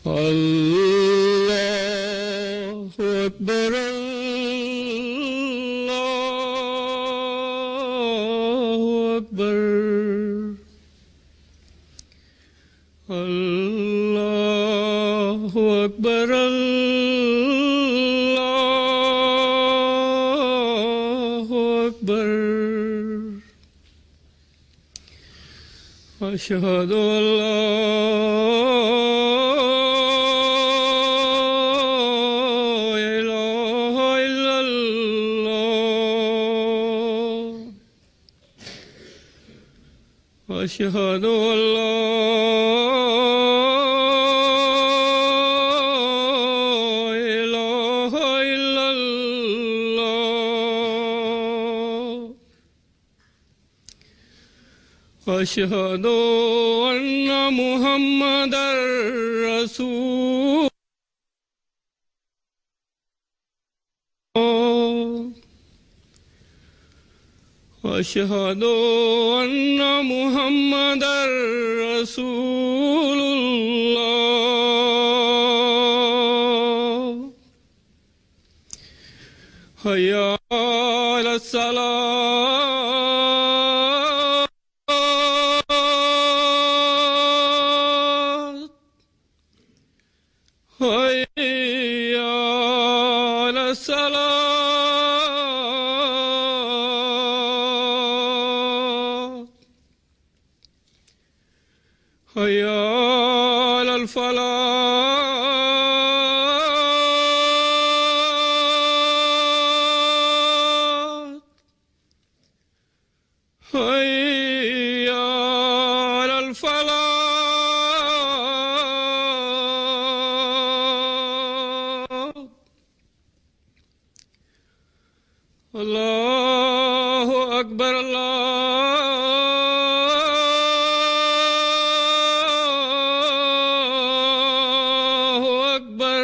الله أكبر الله أكبر الله أكبر الله أكبر أشهد أن لا إله إلا الله أشهد أن لا إله إلا الله أشهد أن محمدا رسول الله أشهد أن محمدا رسول الله حي على الصلاة حي على الصلاة حي على الفلاح حي على الفلاح الله أكبر الله أكبر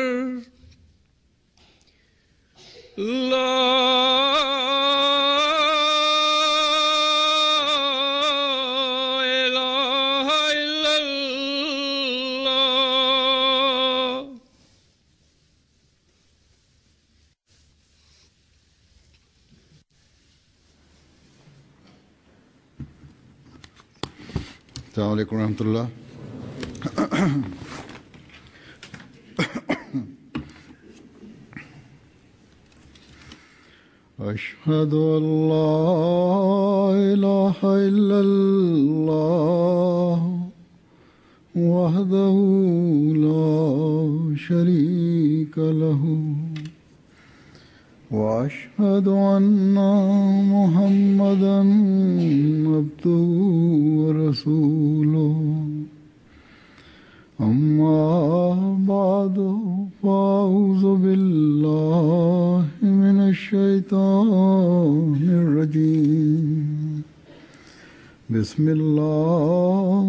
لا إله إلا الله السلام عليكم ورحمة الله. أشهد أن لا إله إلا الله وحده لا شريك له وأشهد أن محمدا عبده ورسوله أما بعد فأعوذ بالله من الشيطان الرجيم بسم الله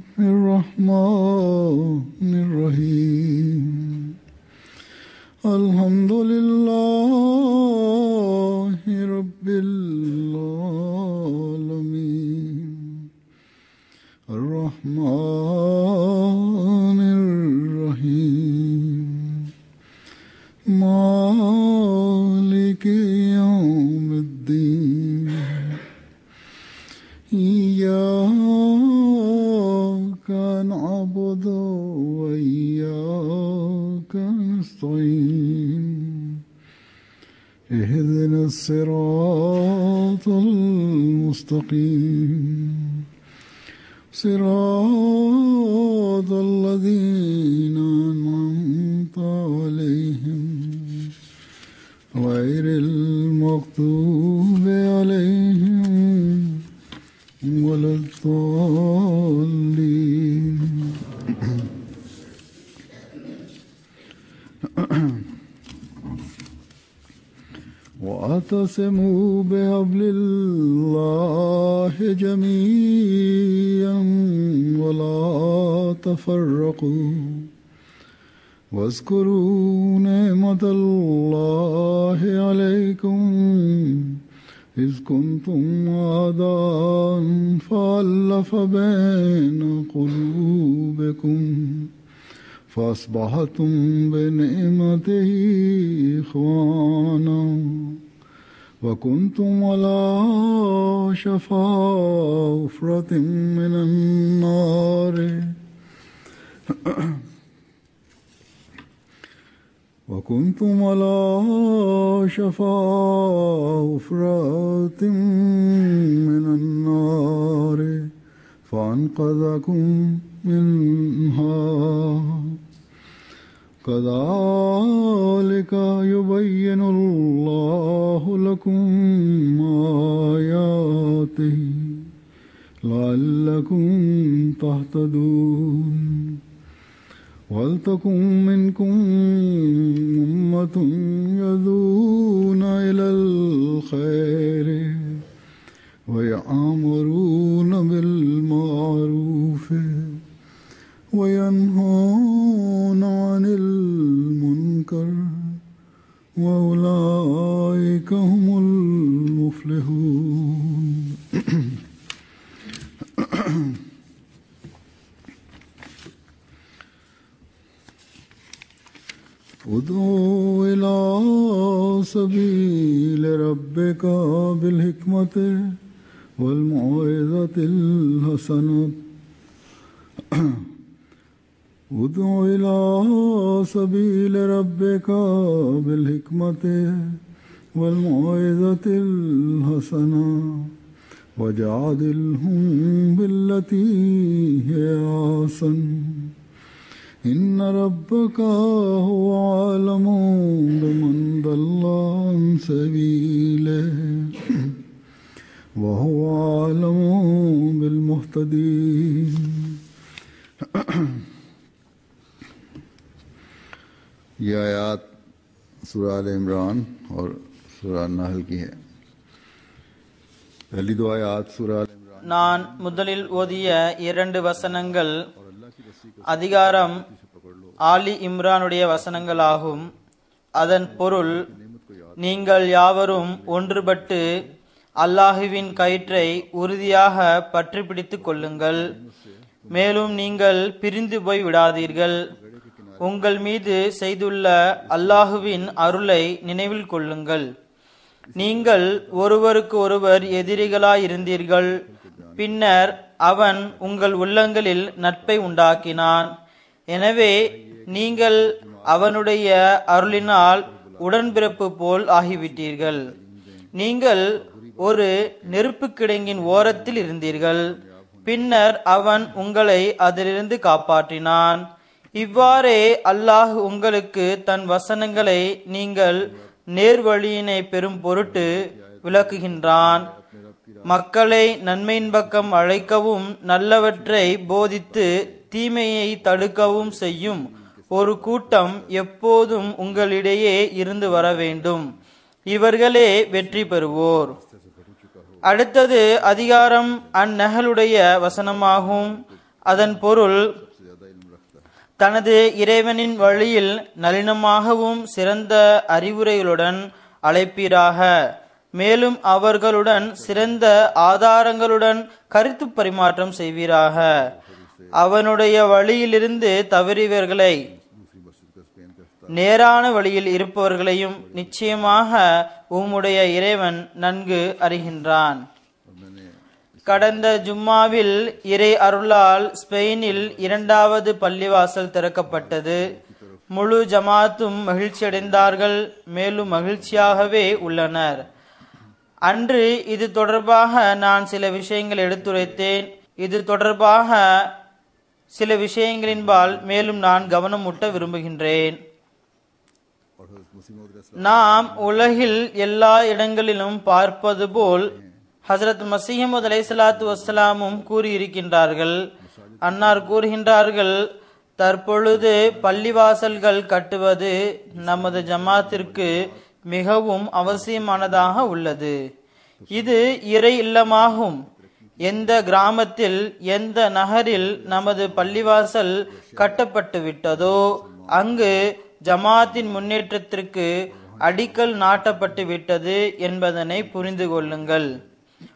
الرحمن الرحيم الحمد لله رب العالمين الرحمن الرحيم مالك يوم الدين إياك نعبد وإياك نستعين اهدنا الصراط المستقيم صراط الذين أنعمت عليهم غير المغضوب عليهم ولا الضالين. واعتصموا بحبل الله جميعا ولا تفرقوا واذكروا نعمة الله عليكم إذ كنتم أعداء فألف بين قلوبكم فأصبحتم بنعمته إخوانا وكنتم على شفا حفرة من النار وكنتم على شفا حفرة من النار فأنقذكم منها كذلك يبين الله لكم آياته لعلكم تهتدون ولتكن منكم أمة يدعون إلى الخير ويأمرون بالمعروف وينهون عن المنكر وأولئك هم المفلحون. ادعو إلى سبيل ربك بالحكمة والموعظة الحسنة ادع إلى سبيل ربك بالحكمة والموعظة الحسنة وجادلهم بالتي هي أحسن إن ربك هو أعلم بمن ضل عن سبيله وهو أعلم بالمهتدين. ये आयात सूरह आल इमरान और सूरह नहल की है. पहली दो आयात सूरह आल इमरान. நான் முதலில் ஓதிய 2 வசனங்கள் அதிகாரம் ஆலி இம்ரானுடைய வசனங்களாகும். அதன் பொருள், நீங்கள் யாவரும் ஒன்றுபட்டு அல்லாஹுவின் கயிற்றை உறுதியாக பற்றி பிடித்துக் கொள்ளுங்கள். மேலும் நீங்கள் பிரிந்து போய் விடாதீர்கள். உங்கள் மீது செய்துள்ள அல்லாஹுவின் அருளை நினைவில் கொள்ளுங்கள். நீங்கள் ஒருவருக்கு ஒருவர் எதிரிகளாயிருந்தீர்கள். பின்னர் அவன் உங்கள் உள்ளங்களில் நட்பை உண்டாக்கினான். எனவே நீங்கள் அவனுடைய அருளினால் உடன்பிறப்பு போல் ஆகிவிட்டீர்கள். நீங்கள் ஒரு நெருப்பு கிடங்கின் ஓரத்தில் இருந்தீர்கள். பின்னர் அவன் உங்களை அதிலிருந்து காப்பாற்றினான். இவ்வாறே அல்லாஹ் உங்களுக்கு தன் வசனங்களை நீங்கள் நேர்வழியினை பெறும் பொருட்டு விளக்குகின்றான். மக்களை நன்மையின் பக்கம் அழைக்கவும் நல்லவற்றை போதித்து தீமையை தடுக்கவும் செய்யும் ஒரு கூட்டம் எப்போதும் உங்களிடையே இருந்து வர வேண்டும். இவர்களே வெற்றி பெறுவோர். அடுத்தது அதிகாரம் அந்நகலுடைய வசனமாகும். அதன் பொருள், தனது இறைவனின் வழியில் நளினமாகவும் சிறந்த அறிவுரைகளுடன் அழைப்பீராக. மேலும் அவர்களுடன் சிறந்த ஆதாரங்களுடன் கருத்து பரிமாற்றம் செய்வீராக. அவனுடைய வழியிலிருந்து தவறியவர்களை நேரான வழியில் இருப்பவர்களையும் நிச்சயமாக உம்முடைய இறைவன் நன்கு அறிகின்றான். கடந்த ஜும்மாவில் இறை அருளால் ஸ்பெயினில் 2வது பள்ளிவாசல் திறக்கப்பட்டது. முழு ஜமாத்தும் மகிழ்ச்சியடைந்தார்கள். மேலும் மகிழ்ச்சியாகவே உள்ளனர். அன்று இது தொடர்பாக நான் சில விஷயங்கள் எடுத்துரைத்தேன். இது தொடர்பாக சில விஷயங்களின்பால் மேலும் நான் கவனம் ஊட்ட விரும்புகின்றேன். நாம் உலகில் எல்லா இடங்களிலும் பார்ப்பது போல் ஹசரத் மசீஹ் அலைஹிஸ்ஸலாத்து வஸ்ஸலாமும் கூறியிருக்கின்றார்கள். அன்னார் கூறுகின்றார்கள், தற்பொழுது பள்ளிவாசல்கள் கட்டுவது நமது ஜமாத்திற்கு மிகவும் அவசியமானதாக உள்ளது. இது இறை இல்லமாகும். எந்த கிராமத்தில் எந்த நகரில் நமது பள்ளிவாசல் கட்டப்பட்டு விட்டதோ அங்கு ஜமாத்தின் முன்னேற்றத்திற்கு அடிக்கல் நாட்டப்பட்டு விட்டது என்பதனை புரிந்து கொள்ளுங்கள்.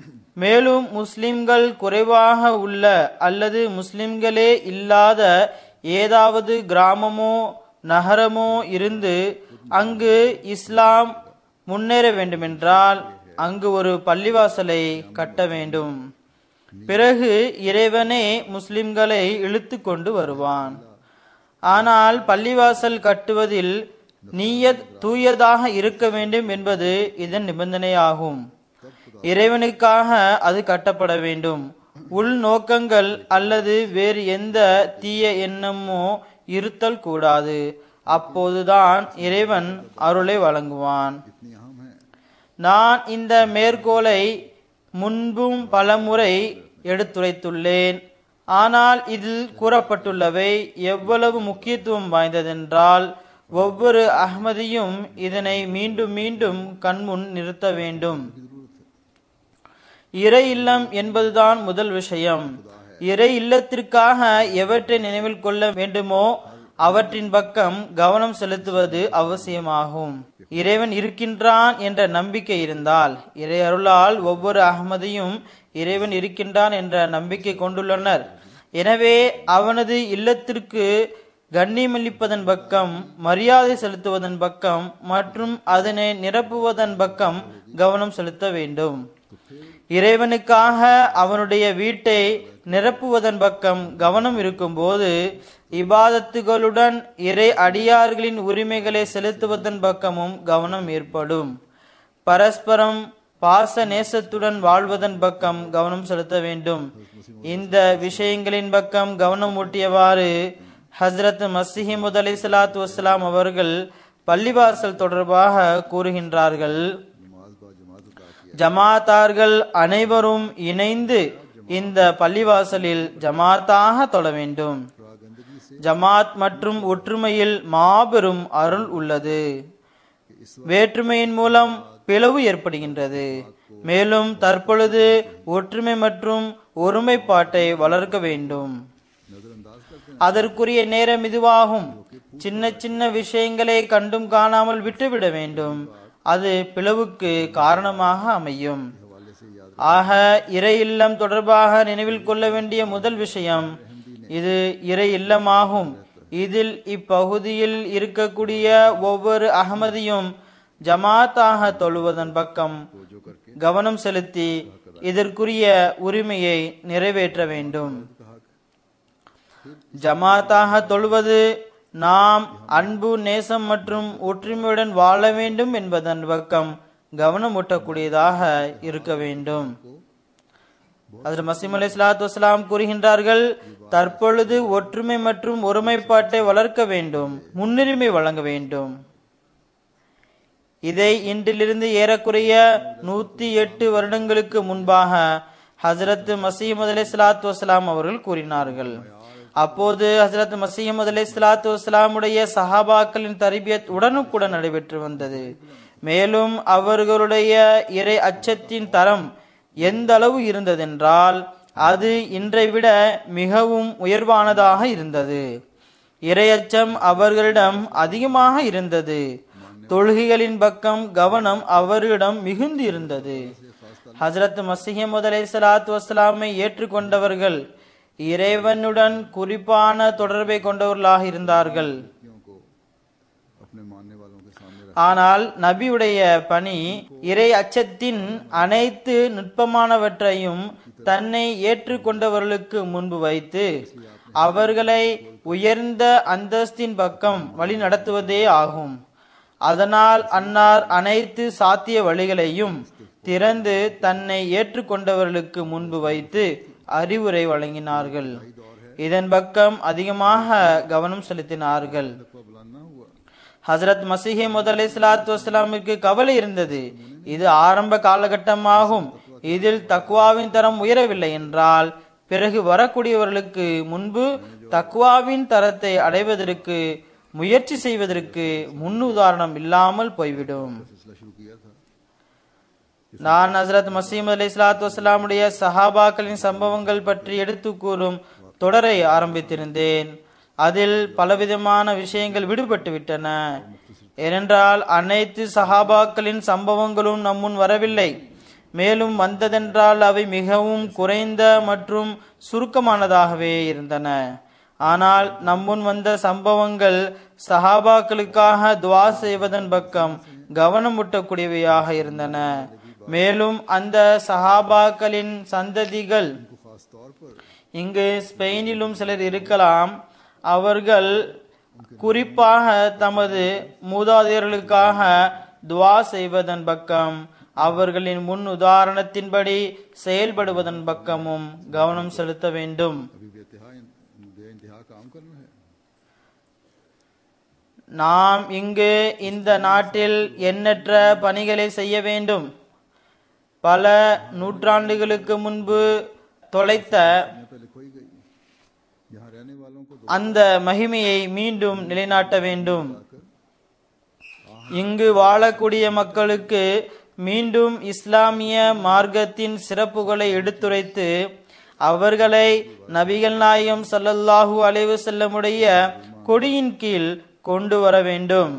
மேலும் முஸ்லிம்கள் குறைவாக உள்ள அல்லது முஸ்லிம்களே இல்லாத ஏதாவது கிராமமோ நகரமோ இருந்து அங்கு இஸ்லாம் முன்னேற வேண்டுமென்றால் அங்கு ஒரு பள்ளிவாசலை கட்ட வேண்டும். பிறகு இறைவனே முஸ்லிம்களை இழுத்து கொண்டு வருவான். ஆனால் பள்ளிவாசல் கட்டுவதில் நீயத் தூயதாக இருக்க வேண்டும் என்பது இதன் நிபந்தனையாகும். இறைவனுக்காக அது கட்டப்பட வேண்டும். உள் நோக்கங்கள் அல்லது வேறு எந்த தீய எண்ணமோ இருத்தல் கூடாது. அப்போதுதான் இறைவன் அருளை வழங்குவான். நான் இந்த மேற்கோளை முன்பும் பலமுறை எடுத்துரைத்துள்ளேன். ஆனால் இதில் கூறப்பட்டுள்ளவை எவ்வளவு முக்கியத்துவம் வாய்ந்ததென்றால் ஒவ்வொரு அஹ்மதியும் இதனை மீண்டும் மீண்டும் கண்முன் நிறுத்த வேண்டும். இறை இல்லம் என்பதுதான் முதல் விஷயம். இறை இல்லத்திற்காக எவற்றை நினைவில் கொள்ள வேண்டுமோ அவற்றின் பக்கம் கவனம் செலுத்துவது அவசியமாகும். இறைவன் இருக்கின்றான் என்ற நம்பிக்கை இருந்தால், இறை அருளால் ஒவ்வொரு அஹ்மதியும் இறைவன் இருக்கின்றான் என்ற நம்பிக்கை கொண்டுள்ளனர். எனவே அவனது இல்லத்திற்கு கண்ணியமளிப்பதன் பக்கம், மரியாதை செலுத்துவதன் பக்கம் மற்றும் அதனை நிரப்புவதன் பக்கம் கவனம் செலுத்த வேண்டும். இறைவனுக்காக அவனுடைய வீட்டை நிரப்புவதன் பக்கம் கவனம் இருக்கும்போது இபாதத்துகளுடன் இறை அடியார்களின் உரிமைகளை செலுத்துவதன் பக்கமும் கவனம் ஏற்படும். பரஸ்பரம் பாச நேசத்துடன் வாழ்வதன் பக்கம் கவனம் செலுத்த வேண்டும். இந்த விஷயங்களின் பக்கம் கவனம் ஊட்டியவாறு ஹஸ்ரத் மஸீஹ் மவ்ஊத் அலைஹிஸ்ஸலாத்து வஸ்ஸலாம் அவர்கள் பள்ளிவாசல் தொடர்பாக கூறுகின்றார்கள். ஜமாத்தார்கள் அனைவரும் இணைந்து இந்த பள்ளிவாசலில் ஜமாத்தாக தொழ வேண்டும். ஜமாத் மற்றும் ஒற்றுமையில் மாபெரும் அருள் உள்ளது. வேற்றுமையின் மூலம் பிளவு ஏற்படுகின்றது. மேலும் தற்பொழுது ஒற்றுமை மற்றும் ஒருமைப்பாட்டை வளர்க்க வேண்டும். அதற்குரிய நேரம் இதுவாகும். சின்ன சின்ன விஷயங்களை கண்டும் காணாமல் விட்டுவிட வேண்டும். அது பிளவுக்கு காரணமாக அமையும். ஆக இறை இல்லம் தொடர்பாக நினைவில் கொள்ள வேண்டிய முதல் விஷயம் இது இறை இல்லமாகும். இதில் இப்பகுதியில் இருக்கக்கூடிய ஒவ்வொரு அஹ்மதியும் ஜமாத்தாக தொழுவதன் பக்கம் கவனம் செலுத்தி இதற்குரிய உரிமையை நிறைவேற்ற வேண்டும். ஜமாத்தாக தொழுவது நாம் அன்பு, நேசம் மற்றும் ஒற்றுமையுடன் வாழ வேண்டும் என்பதன் பக்கம் கவனம் ஊட்டக்கூடியதாக இருக்க வேண்டும். ஹஜ்ரத் மஸீஹ் அலைஹிஸ்ஸலாத்து வஸ்ஸலாம் கூறுகின்றார்கள், தற்பொழுது ஒற்றுமை மற்றும் ஒருமைப்பாட்டை வளர்க்க வேண்டும், முன்னுரிமை வழங்க வேண்டும். இதை இன்றிலிருந்து ஏறக்குறைய 108 வருடங்களுக்கு முன்பாக ஹஜ்ரத் மஸீஹ் மவ்ஊத் அலைஹிஸ்ஸலாத்து வஸ்ஸலாம் அவர்கள் கூறினார்கள். அப்போது ஹஜ்ரத் மஸீஹ் மவ்ஊத் அலைஹிஸ்ஸலாத்து வஸ்ஸலாமுடைய சஹாபாக்களின் தர்பியத் உடனுக்குடன் நடைபெற்று வந்தது. மேலும் அவர்களுடைய இறை அச்சத்தின் தரம் எந்த அளவு இருந்ததென்றால் அது இன்றை விட மிகவும் உயர்வானதாக இருந்தது. இறையச்சம் அவர்களிடம் அதிகமாக இருந்தது. தொழுகைகளின் பக்கம் கவனம் அவர்களிடம் மிகுந்து இருந்தது. ஹஜ்ரத் மஸீஹ் மவ்ஊத் அலைஹிஸ்ஸலாத்து வஸ்ஸலாமை ஏற்றுக்கொண்டவர்கள் இறைவனுடன் குறிப்பான தொடர்பை கொண்டவர்களாக இருந்தார்கள். ஆனால் நபியுடைய பணி இறை அச்சத்தின் அனைத்து நுட்பமானவற்றையும் தன்னை ஏற்றுக்கொண்டவர்களுக்கு முன்பு வைத்து அவர்களை உயர்ந்த அந்தஸ்தின் பக்கம் வழி நடத்துவதே ஆகும். அதனால் அன்னார் அனைத்து சாத்திய வழிகளையும் திறந்து தன்னை ஏற்றுக்கொண்டவர்களுக்கு முன்பு வைத்து அறிவுரை வழங்கினார்கள். இதன் பக்கம் அதிகமாக கவனம் செலுத்தினார்கள். ஹஜ்ரத் மஸீஹ் மவ்ஊத் அலைஹிஸ்ஸலாத்து வஸ்ஸலாமிற்கு கவலை இருந்தது. இது ஆரம்ப காலகட்டமாகும். இதில் தக்வாவின் தரம் உயரவில்லை என்றால் பிறகு வரக்கூடியவர்களுக்கு முன்பு தக்வாவின் தரத்தை அடைவதற்கு முயற்சி செய்வதற்கு முன்னுதாரணம் இல்லாமல் போய்விடும். நான் ஹஜ்ரத் மஸீஹ் மவ்ஊத் அலைஹிஸ்ஸலாத்து வஸ்ஸலாமுடைய சஹாபாக்களின் சம்பவங்கள் பற்றி எடுத்து கூறும் தொடரை ஆரம்பித்திருந்தேன். அதில் பலவிதமான விஷயங்கள் விடுபட்டு விட்டன. ஏனென்றால் அனைத்து சஹாபாக்களின் சம்பவங்களும் நம்முன் வரவில்லை. மேலும் வந்ததென்றால் அவை மிகவும் குறைந்த மற்றும் சுருக்கமானதாகவே இருந்தன. ஆனால் நம்முன் வந்த சம்பவங்கள் சஹாபாக்களுக்காக துவா செய்வதன் பக்கம் கவனமூட்டக்கூடியவையாக இருந்தன. மேலும் அந்த சஹாபாக்களின் சந்ததிகள் இங்கு ஸ்பெயினிலும் சிலர் இருக்கலாம். அவர்கள் குறிப்பாக தமது மூதாதையர்களுக்காக துவா செய்வதன் பக்கம் அவர்களின் முன் உதாரணத்தின்படி செயல்படுவதன் பக்கமும் கவனம் செலுத்த வேண்டும். நாம் இங்கு இந்த நாட்டில் எண்ணற்ற பணிகளை செய்ய வேண்டும். பல நூற்றாண்டுகளுக்கு முன்பு தொலைத்த அந்த மகிமையை மீண்டும் நிலைநாட்ட வேண்டும். இங்கு வாழக்கூடிய மக்களுக்கு மீண்டும் இஸ்லாமிய மார்க்கத்தின் சிறப்புகளை எடுத்துரைத்து அவர்களை நபிகள் நாயகம் ஸல்லல்லாஹு அலைஹி வஸல்லமுடைய கொடியின் கீழ் கொண்டு வர வேண்டும்.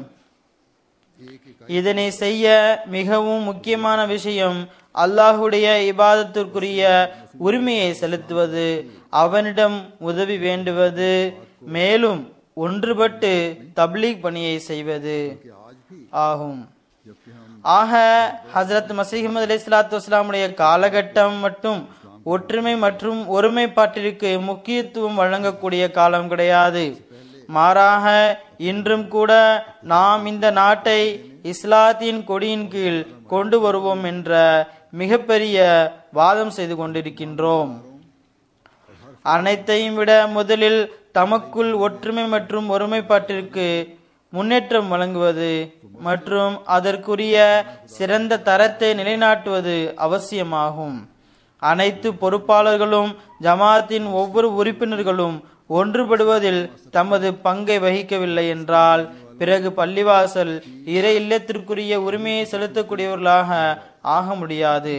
இதனை செய்ய மிகவும் முக்கியமான விஷயம் அல்லாஹுடைய இபாதத்திற்குரிய உரிமையை செலுத்துவது, அவனிடம் உதவி வேண்டுவது, மேலும் ஒன்றுபட்டு தப்லீக் பணியை செய்வது ஆகும். ஆக ஹஜ்ரத் மஸீஹ் மவ்ஊத் அலைஹிஸ்ஸலாத்து வஸ்ஸலாமுடைய காலகட்டம் மட்டும் ஒற்றுமை மற்றும் ஒருமைப்பாட்டிற்கு முக்கியத்துவம் வழங்கக்கூடிய காலம் கிடையாது. மாறாக இன்றும் கூட நாம் இந்த நாட்டை இஸ்லாத்தின் கொடியின் கீழ் கொண்டு வருவோம் என்ற மிகப்பெரிய வாதம் செய்து கொண்டிருக்கின்றோம். அனைத்தையும் விட முதலில் தமக்குள் ஒற்றுமை மற்றும் ஒருமைப்பாட்டிற்கு முன்னேற்றம் வழங்குவது மற்றும் அதற்குரிய சிறந்த தரத்தை நிலைநாட்டுவது அவசியமாகும். அனைத்து பொறுப்பாளர்களும் ஜமாத்தின் ஒவ்வொரு உறுப்பினர்களும் ஒன்றுபடுவதில் தமது பங்கை வகிக்கவில்லை என்றால் பிறகு பள்ளிவாசல் இறை இல்லத்திற்குரிய உரிமையை செலுத்தக்கூடியவர்களாக ஆக முடியாது.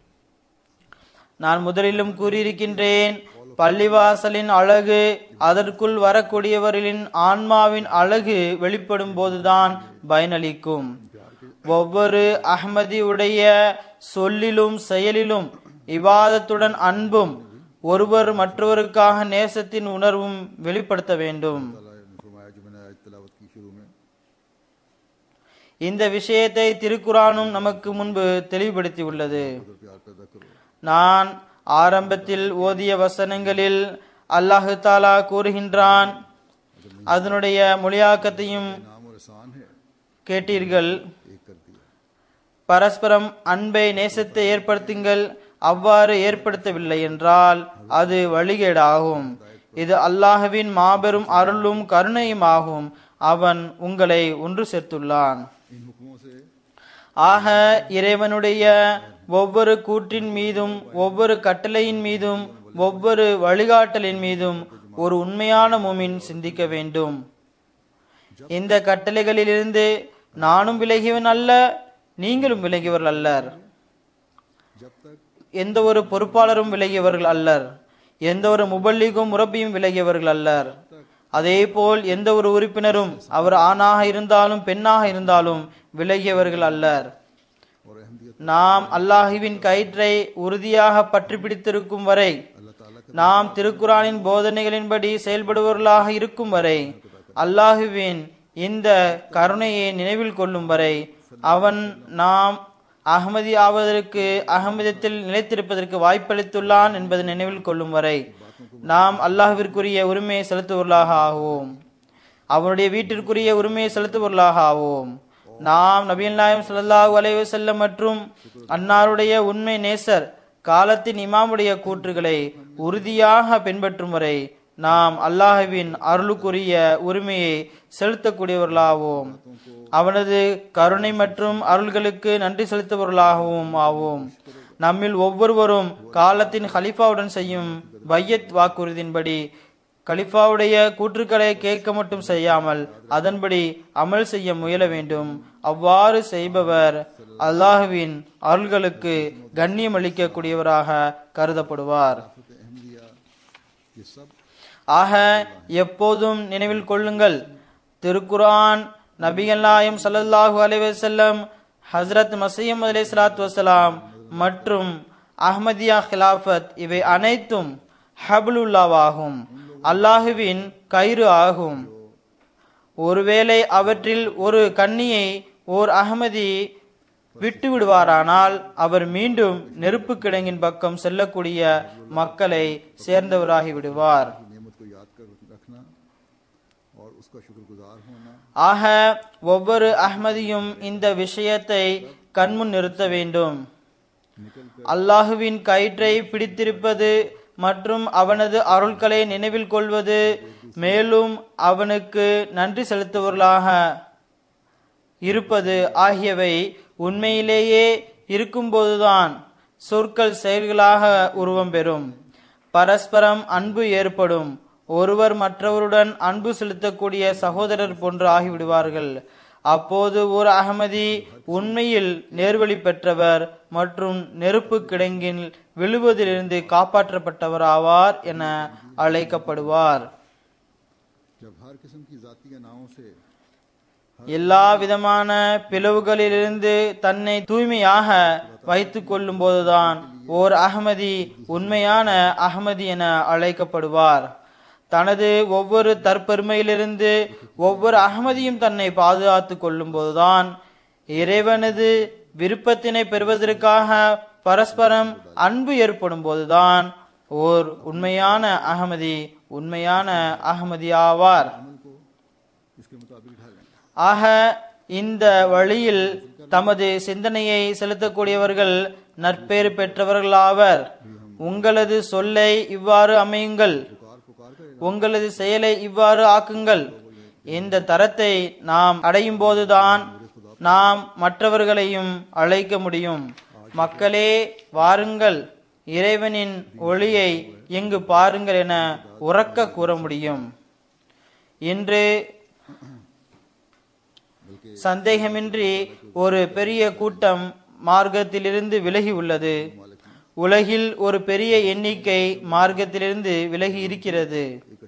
நான் முதலிலும் கூறியிருக்கின்றேன், பள்ளிவாசலின் அழகு அதற்குள் வரக்கூடியவர்களின் ஆன்மாவின் அழகு வெளிப்படும் போதுதான் பயனளிக்கும். ஒவ்வொரு அஹ்மதியுடைய சொல்லிலும் செயலிலும் இபாதத்துடன் அன்பும் ஒருவர் மற்றவருக்காக நேசத்தின் உணர்வும் வெளிப்படுத்த வேண்டும். இந்த விஷயத்தை திருக்குரானும் நமக்கு முன்பு தெளிவுபடுத்தி உள்ளது. நான் ஆரம்பத்தில் ஓதிய வசனங்களில் அல்லாஹு தாலா கூறுகின்றான், அதனுடைய மொழியாக்கத்தையும் கேட்டீர்கள். பரஸ்பரம் அன்பை நேசத்தை ஏற்படுத்துங்கள். அவ்வாறு ஏற்படுத்தவில்லை என்றால் அது வழிகேடாகும். இது அல்லாஹ்வின் மாபெரும் அருளும் கருணையும் ஆகும். அவன் உங்களை ஒன்று சேர்த்துள்ளான். ஆக இறைவனுடைய ஒவ்வொரு கூற்றின் மீதும் ஒவ்வொரு கட்டளையின் மீதும் ஒவ்வொரு வழிகாட்டலின் மீதும் ஒரு உண்மையான முஃமின் சிந்திக்க வேண்டும். இந்த கட்டளைகளிலிருந்து நானும் விலகியவன் அல்ல, நீங்களும் விலகியவர்கள் அல்லர். எந்த ஒரு பொறுப்பாளரும் விலகியவர்கள் அல்லர். எந்த ஒரு முபல்லிகும் முரப்பியும் விலகியவர்கள் அல்லர். அதே போல் எந்த ஒரு உறுப்பினரும் அவர் ஆணாக இருந்தாலும் பெண்ணாக இருந்தாலும் விலகியவர்கள் அல்லர். நாம் அல்லாஹுவின் கயிற்றை உறுதியாக பற்றி பிடித்திருக்கும் வரை, நாம் திருக்குரானின் போதனைகளின்படி செயல்படுபவர்களாக இருக்கும் வரை, அல்லாஹுவின் இந்த கருணையை நினைவில் கொள்ளும் வரை, அவன் நாம் அகமதி ஆவதற்கு அகமதத்தில் நிலைத்திருப்பதற்கு வாய்ப்பளித்துள்ளான் என்பதை நினைவில் கொள்ளும் வரை நாம் அல்லாஹ்விற்குரிய உரிமையை செலுத்துவர்களாக ஆவோம். அவனுடைய வீட்டிற்குரிய உரிமையை செலுத்துவர்களாக ஆவோம். நாம் நபிகள் நாயகம் ஸல்லல்லாஹு அலைஹி வஸல்லம் மற்றும் அன்னாருடைய உண்மை நேசர் காலத்தின் இமாமுடைய கூற்றுகளை உறுதியாக பின்பற்றும் வரை நாம் அல்லாஹ்வின் அருளுக்குரிய உரிமையை செலுத்தக்கூடியவர்களாகவும் அவனது கருணை மற்றும் அருள்களுக்கு நன்றி செலுத்துபவர்களாகவும் ஆவோம். நம்மில் ஒவ்வொருவரும் காலத்தின் ஹலிஃபாவுடன் செய்யும் பையத் வாக்குறுதியின்படி கலிஃபாவுடைய கூற்றுக்களை கேட்க மட்டும் செய்யாமல் அதன்படி அமல் செய்ய முயல வேண்டும். அவ்வாறு செய்பவர் அல்லாஹுவின் அருள்களுக்கு கண்ணியம் அளிக்கக்கூடியவராக கருதப்படுவார். ஆக எப்போதும் நினைவில் கொள்ளுங்கள், திருக்குரான், நபிகள் நாயகம் ஸல்லல்லாஹு அலைஹி வஸல்லம், ஹஜ்ரத் மஸீஹ் மவ்ஊத் அலைஹிஸ்ஸலாத்து வஸ்ஸலாம் மற்றும் அஹ்மதியா ஹிலாஃபத் இவை அனைத்தும் ஹப்லுல்லாவாகும். அல்லாஹுவின் கயிறு ஆகும். ஒருவேளை அவற்றில் ஒரு கன்னியை ஓர் அகமதி விட்டு விடுவாரானால் அவர் மீண்டும் நெருப்பு கிடங்கின் பக்கம் செல்லக்கூடிய மக்களை சேர்ந்தவராகி விடுவார். ஆக ஒவ்வொரு அஹ்மதியும் இந்த விஷயத்தை கண்முன் நிறுத்த வேண்டும். அல்லாஹுவின் கயிற்றை பிடித்திருப்பது மற்றும் அவனது அருள்களை நினைவில் கொள்வது, மேலும் அவனுக்கு நன்றி செலுத்துவர்களாக இருப்பது ஆகியவை உண்மையிலேயே இருக்கும்போதுதான் சொற்கள் செயல்களாக உருவம் பெறும். பரஸ்பரம் அன்பு ஏற்படும். ஒருவர் மற்றவருடன் அன்பு செலுத்தக்கூடிய சகோதரர் போன்று ஆகிவிடுவார்கள். அப்போது ஒரு அகமதி உண்மையில் நேர்வழி பெற்றவர் மற்றும் நெருப்பு கிடங்கில் விழுவதிலிருந்து காப்பாற்றப்பட்டவர் ஆவார் என அழைக்கப்படுவார். எல்லா விதமான பிளவுகளிலிருந்து தன்னை தூய்மையாக வைத்துக் கொள்ளும் போதுதான் ஓர் அகமதி உண்மையான அகமதி என அழைக்கப்படுவார். தனது ஒவ்வொரு தற்பெருமையிலிருந்து ஒவ்வொரு அகமதியும் தன்னை பாதுகாத்துக் கொள்ளும் போதுதான் இறைவனது விருப்பத்தினை பெறுவதற்காக பரஸ்பரம் அன்பு ஏற்படும் போதுதான் ஓர் உண்மையான அகமதி ஆவார். ஆக இந்த வழியில் தமது சிந்தனையை செலுத்தக்கூடியவர்கள் நற்பேறு பெற்றவர்களாவர். உங்களது சொல்லை இவ்வாறு அமையுங்கள், உங்களது செயலை இவ்வாறு ஆக்குங்கள். இந்த தரத்தை நாம் அடையும் போதுதான் நாம் மற்றவர்களையும் அழைக்க முடியும். மக்களே வாருங்கள், இறைவனின் ஒளியை எங்கு பாருங்கள் என உரக்க கூற முடியும். இன்று சந்தேகமின்றி ஒரு பெரிய கூட்டம் மார்க்கத்திலிருந்து விலகி உள்ளது. உலகில் ஒரு பெரிய எண்ணிக்கை மார்க்கத்திலிருந்து விலகி இருக்கிறது.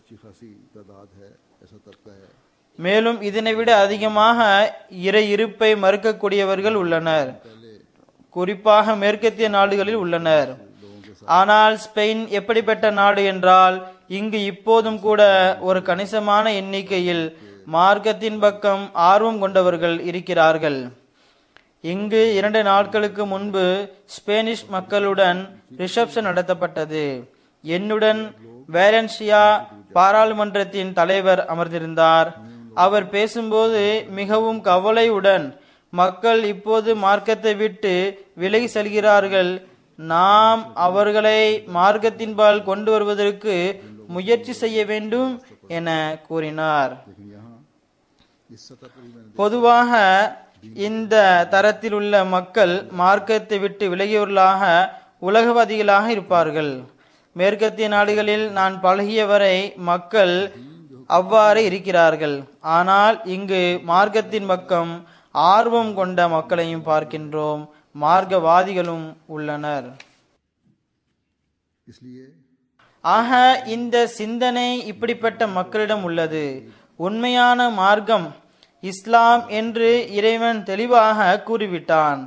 மேலும் இதனை விட அதிகமாக இறை இருப்பை மறுக்கக்கூடியவர்கள் உள்ளனர். குறிப்பாக மேற்கத்திய நாடுகளில் உள்ளனர். ஆனால் ஸ்பெயின் எப்படிப்பட்ட நாடு என்றால், இங்கு இப்போதும் கூட ஒரு கணிசமான எண்ணிக்கையில் மார்க்கத்தின் பக்கம் ஆர்வம் கொண்டவர்கள் இருக்கிறார்கள். இங்கு 2 நாட்களுக்கு முன்பு ஸ்பேனிஷ் மக்களுடன் ரிசப்ஷன் நடத்தப்பட்டது. என்னுடன் வேலன்சியா பாராளுமன்றத்தின் தலைவர் அமர்ந்திருந்தார். அவர் பேசும்போது மிகவும் கவலையுடன், மக்கள் இப்போது மார்க்கத்தை விட்டு விலகி செல்கிறார்கள், நாம் அவர்களை மார்க்கத்தின்பால் கொண்டு வருவதற்கு முயற்சி செய்ய வேண்டும் என கூறினார். பொதுவாக இந்த தரத்தில் உள்ள மக்கள் மார்க்கத்தை விட்டு விலகியவர்களாக உலகவாதிகளாக இருப்பார்கள். மேற்கத்திய நாடுகளில் நான் பழகியவரை மக்கள் அவ்வாறு இருக்கிறார்கள். ஆனால் இங்கு மார்க்கத்தின் பக்கம் ஆர்வம் கொண்ட மக்களையும் பார்க்கின்றோம். மார்க்கவாதிகளும் உள்ளனர். ஆக இந்த சிந்தனை இப்படிப்பட்ட மக்களிடம் உள்ளது. உண்மையான மார்க்கம் இஸ்லாம் என்று இறைவன் தெளிவாக கூறிவிட்டான்.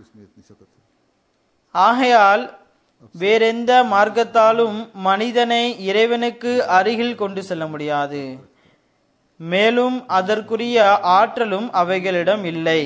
ஆகையால் வேறெந்த மார்க்கத்தாலும் மனிதனை இறைவனுக்கு அருகில் கொண்டு செல்ல முடியாது. மேலும் அதற்குரிய ஆற்றலும் அவைகளிடம் இல்லை.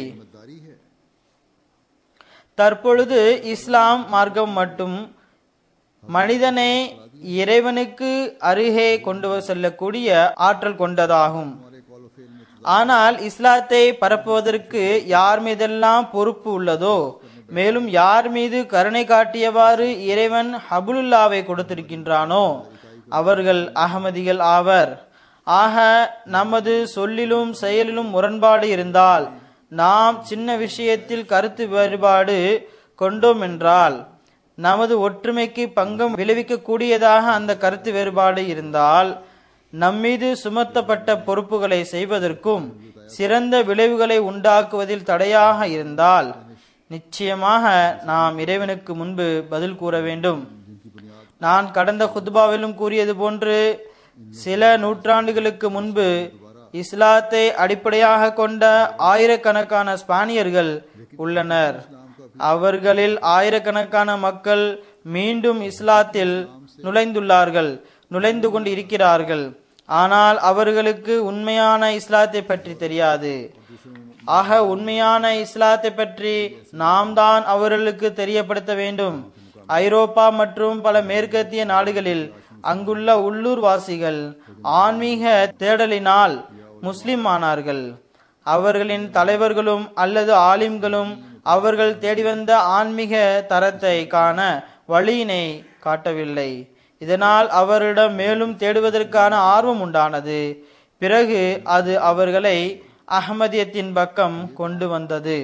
தற்பொழுது இஸ்லாம் மார்க்கம் மட்டும் மனிதனை இறைவனுக்கு அருகே கொண்டு செல்லக்கூடிய ஆற்றல் கொண்டதாகும். ஆனால் இஸ்லாத்தை பரப்புவதற்கு யார் மீதெல்லாம் பொறுப்பு உள்ளதோ, மேலும் யார் மீது கருணை காட்டியவாறு இறைவன் ஹபுலுல்லாவை கொடுத்திருக்கின்றானோ அவர்கள் அகமதிகள் ஆவர். ஆக நமது சொல்லிலும் செயலிலும் முரண்பாடு இருந்தால், நாம் சின்ன விஷயத்தில் கருத்து வேறுபாடு கொண்டோம் என்றால், நமது ஒற்றுமைக்கு பங்கம் விளைவிக்க கூடியதாக அந்த கருத்து வேறுபாடு இருந்தால், நம்மீது சுமத்தப்பட்ட பொறுப்புகளை செய்வதற்கும் சிறந்த விளைவுகளை உண்டாக்குவதில் தடையாக இருந்தால், நிச்சயமாக நாம் இறைவனுக்கு முன்பு பதில் கூற வேண்டும். நான் கடந்த குத்பாவிலும் கூறியது போன்று, சில நூற்றாண்டுகளுக்கு முன்பு இஸ்லாத்தை அடிப்படையாக கொண்ட ஆயிரக்கணக்கான ஸ்பானியர்கள் உள்ளனர். அவர்களில் ஆயிரக்கணக்கான மக்கள் மீண்டும் இஸ்லாத்தில் நுழைந்துள்ளார்கள். நுழைந்து கொண்டு இருக்கிறார்கள். ஆனால் அவர்களுக்கு உண்மையான இஸ்லாத்தை பற்றி தெரியாது. ஆக உண்மையான இஸ்லாத்தை பற்றி நாம் தான் அவர்களுக்கு தெரியப்படுத்த வேண்டும். ஐரோப்பா மற்றும் பல மேற்கத்திய நாடுகளில் அங்குள்ள உள்ளூர் வாசிகள் ஆன்மீக தேடலினால் முஸ்லிம் ஆனார்கள். அவர்களின் தலைவர்களும் அல்லது ஆலிம்களும் அவர்கள் தேடி வந்த ஆன்மீக தரத்தை காண வழியினை காட்டவில்லை. இதனால் அவரிடம் மேலும் தேடுவதற்கான ஆர்வம் உண்டானது. பிறகு அது அவர்களை அஹ்மதியத்தின் பக்கம் கொண்டு வந்தது.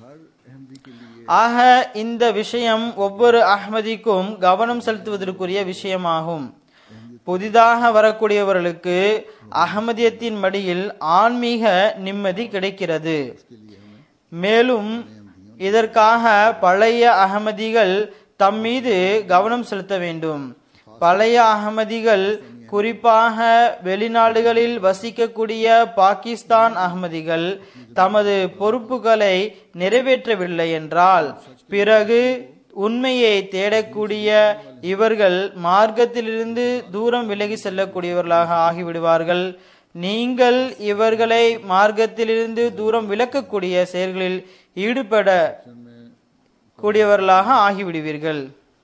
ஆக இந்த விஷயம் ஒவ்வொரு அஹ்மதிக்கும் கவனம் செலுத்துவதற்குரிய விஷயமாகும். புதிதாக வரக்கூடியவர்களுக்கு அஹ்மதியத்தின் மடியில் ஆன்மீக நிம்மதி கிடைக்கிறது. மேலும் இதற்காக பழைய அஹ்மதிகள் தம் மீது கவனம் செலுத்த வேண்டும். பழைய அஹ்மதிகள், குறிப்பாக வெளிநாடுகளில் வசிக்கக்கூடிய பாகிஸ்தான் அஹ்மதிகள் தமது பொறுப்புகளை நிறைவேற்றவில்லை என்றால் பிறகு உண்மையை தேடக்கூடிய இவர்கள் மார்க்கத்திலிருந்து தூரம் விலகி செல்லக்கூடியவர்களாக ஆகிவிடுவார்கள். நீங்கள் இவர்களை மார்க்கத்திலிருந்து தூரம் விலக்கக்கூடிய செயல்களில் ஈடுபட கூடியவர்களாக ஆகிவிடுவீர்கள்.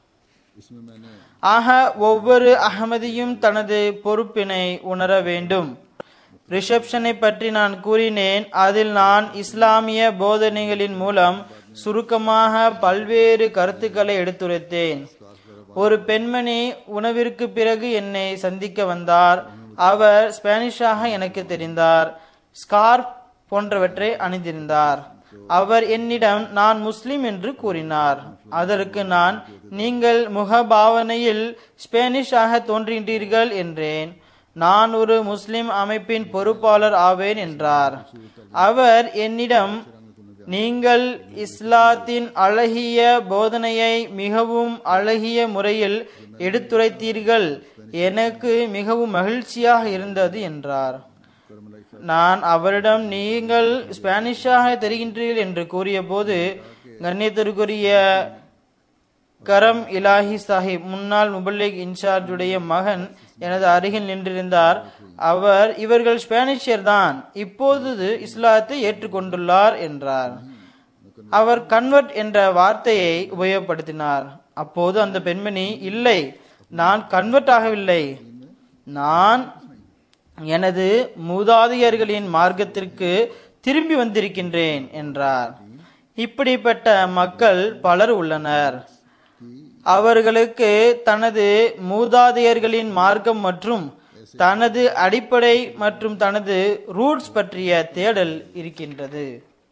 ஆக ஒவ்வொரு அஹ்மதியும் தனது பொறுப்பினை உணர வேண்டும். ரிசப்ஷனை பற்றி நான் கூறினேன். அதில் நான் இஸ்லாமிய போதனைகளின் மூலம் சுருக்கமாக பல்வேறு கருத்துக்களை எடுத்துரைத்தேன். ஒரு பெண்மணி உணவிற்கு பிறகு என்னை சந்திக்க வந்தார். அவர் ஸ்பானிஷாக எனக்கு தெரிந்தார். ஸ்கார்ப் போன்றவற்றை அணிந்திருந்தார். அவர் என்னிடம் நான் முஸ்லிம் என்று கூறினார். அதற்கு நான், நீங்கள் முகபாவனையில் ஸ்பானிஷாக தோன்றுகின்றீர்கள் என்றேன். நான் ஒரு முஸ்லிம் அமைப்பின் பொறுப்பாளர் ஆவேன் என்றார். அவர் என்னிடம், நீங்கள் இஸ்லாத்தின் அழகிய போதனையை மிகவும் அழகிய முறையில் எடுத்துரைத்தீர்கள், எனக்கு மிகவும் மகிழ்ச்சியாக இருந்தது என்றார். நான் அவரிடம், நீங்கள் ஸ்பானிஷாக தெரிகின்றீர்கள் என்று கூறிய போது, கண்ணியத்திற்குரிய கரம் இலாஹி சாஹிப், முன்னாள் முபல்லிக் இன்சார்ஜுடைய மகன், எனது அருகில் நின்றிருந்தார். அவர், இவர்கள் ஸ்பானிஷியர் தான், இப்போது இஸ்லாத்தை ஏற்றுக்கொண்டுள்ளார் என்றார். அவர் கன்வெர்ட் என்ற வார்த்தையை உபயோகப்படுத்தினார். அப்போது அந்த பெண்மணி, இல்லை, நான் கன்வெர்ட் ஆகவில்லை, நான் எனது மூதாதையர்களின் மார்க்கத்திற்கு திரும்பி வந்திருக்கின்றேன் என்றார். இப்படிப்பட்ட மக்கள் பலர் உள்ளனர். அவர்களுக்கு தனது மூதாதையர்களின் மார்க்கம் மற்றும் தனது அடிப்படை மற்றும் தனது ரூட்ஸ் பற்றிய தேடல் இருக்கின்றது.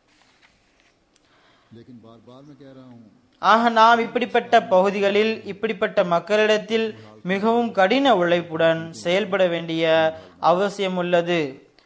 ஆக நாம் இப்படிப்பட்ட பகுதிகளில் இப்படிப்பட்ட மக்களிடத்தில் மிகவும் கடின உழைப்புடன் செயல்பட வேண்டிய அவசியம் உள்ளது.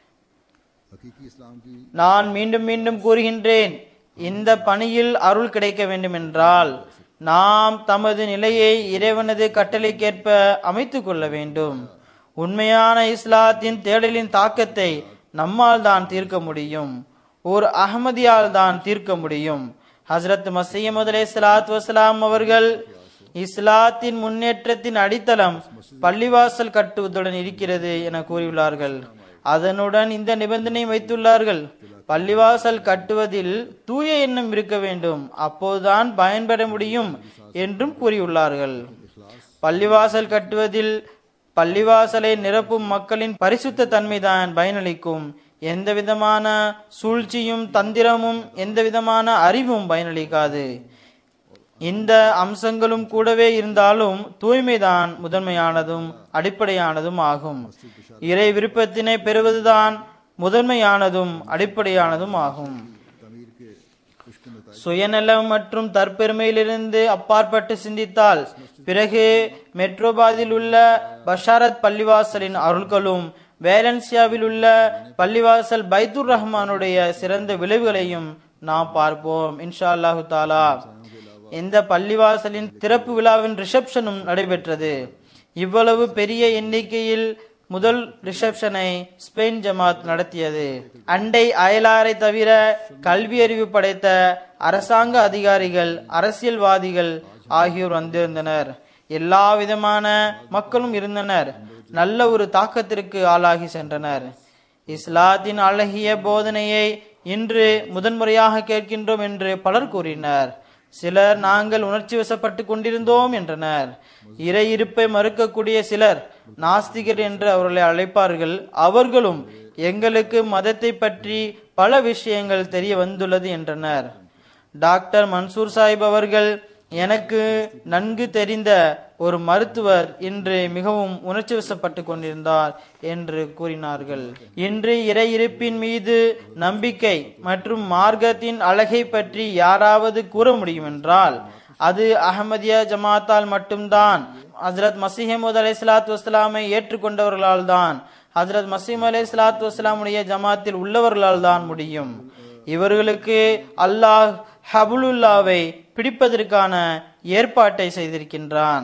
நான் மீண்டும் மீண்டும் கூறுகின்றேன், இந்த பணியில் அருள் கிடைக்க வேண்டும் என்றால் நாம் தமது நிலையை இறைவனது கட்டளைக்கேற்ப அமைத்துக் கொள்ள வேண்டும். உண்மையான இஸ்லாத்தின் தேடலின் தாக்கத்தை நம்மால் தான் தீர்க்க முடியும், ஒரு அஹ்மதியால் தான் தீர்க்க முடியும். ஹஸ்ரத் மஸீஹ் மவ்ஊத் அலைஹிஸ்ஸலாத்து வஸ்ஸலாம் அவர்கள் இஸ்லாத்தின் முன்னேற்றத்தின் அடித்தளம் பள்ளிவாசல் கட்டுவதுடன் இருக்கிறது என கூறியுள்ளார்கள். அதனுடன் இந்த நிபந்தனை வைத்துள்ளார்கள், பள்ளிவாசல் கட்டுவதில் தூய எண்ணம் இருக்க வேண்டும், அப்போதுதான் பயன்பெற முடியும் என்றும் கூறியுள்ளார்கள். பள்ளிவாசல் கட்டுவதில் பள்ளிவாசலை நிரப்பும் மக்களின் பரிசுத்த தன்மைதான் பயனளிக்கும். எந்த விதமான சூழ்ச்சியும் தந்திரமும் எந்த விதமான அறிவும் பயனளிக்காது. இந்த அம்சங்களும் கூடவே இருந்தாலும் தூய்மைதான் முதன்மையானதும் அடிப்படையானதும் ஆகும். இறை விருப்பத்தினை பெறுவதுதான் முதன்மையானதும் அடிப்படையானதும் ஆகும். சுயநலம் மற்றும் தற்பெருமையிலிருந்து அப்பாற்பட்டு சிந்தித்தால் பிறகு மெட்ரோபாதில் உள்ள பஷாரத் பள்ளிவாசலின் அருள்களும் வேலன்சியாவில் உள்ள பள்ளிவாசல் பைத்துர் ரஹ்மானுடைய சிறந்த விளைவுகளையும் நாம் பார்ப்போம் இன்ஷா அல்லாஹு தாலா. இந்த பள்ளிவாசலின் திறப்பு விழாவின் ரிசப்ஷனும் நடைபெற்றது. இவ்வளவு பெரிய எண்ணிக்கையில் முதல் ரிசப்ஷனை ஸ்பெயின் ஜமாத் நடத்தியது. அண்டை அயலாரை தவிர கல்வி அறிவு படைத்த அரசாங்க அதிகாரிகள், அரசியல்வாதிகள் ஆகியோர் வந்திருந்தனர். எல்லா விதமான மக்களும் இருந்தனர். நல்ல ஒரு தாக்கத்திற்கு ஆளாகி சென்றனர். இஸ்லாத்தின் அழகிய போதனையை இன்று முதன்முறையாக கேட்கின்றோம் என்று பலர் கூறினர். சிலர் நாங்கள் உணர்ச்சி வசப்பட்டு கொண்டிருந்தோம் என்றனர். இறை இருப்பை மறுக்கக்கூடிய சிலர் நாஸ்திகர் என்று அவர்களை அழைப்பார்கள். அவர்களும் எங்களுக்கு மதத்தை பற்றி பல விஷயங்கள் தெரிய வந்துள்ளது என்றனர். டாக்டர் மன்சூர் சாஹிப் அவர்கள் எனக்கு நன்கு தெரிந்த ஒரு மருத்துவர் இன்று மிகவும் உணர்ச்சி வசப்பட்டு கொண்டிருந்தார் என்று கூறினார்கள். இன்று இறை இருப்பின் மீது நம்பிக்கை மற்றும் மார்க்கத்தின் அழகை பற்றி யாராவது கூற முடியும் என்றால் அது அஹமதியா ஜமாத்தால் மட்டும்தான். ஹஜ்ரத் மசீஹ் அலைஹிஸ்ஸலாத்து வஸ்ஸலாமை ஏற்றுக்கொண்டவர்களால் தான், ஹஜ்ரத் மசீஹ் அலைஹிஸ்ஸலாத்து வஸ்ஸலாமுடைய ஜமாத்தில் உள்ளவர்களால் தான் முடியும். இவர்களுக்கு அல்லாஹ் ஹபுலுல்லாவை பிடிப்பதற்கான ஏற்பாட்டை செய்திருக்கின்றான்.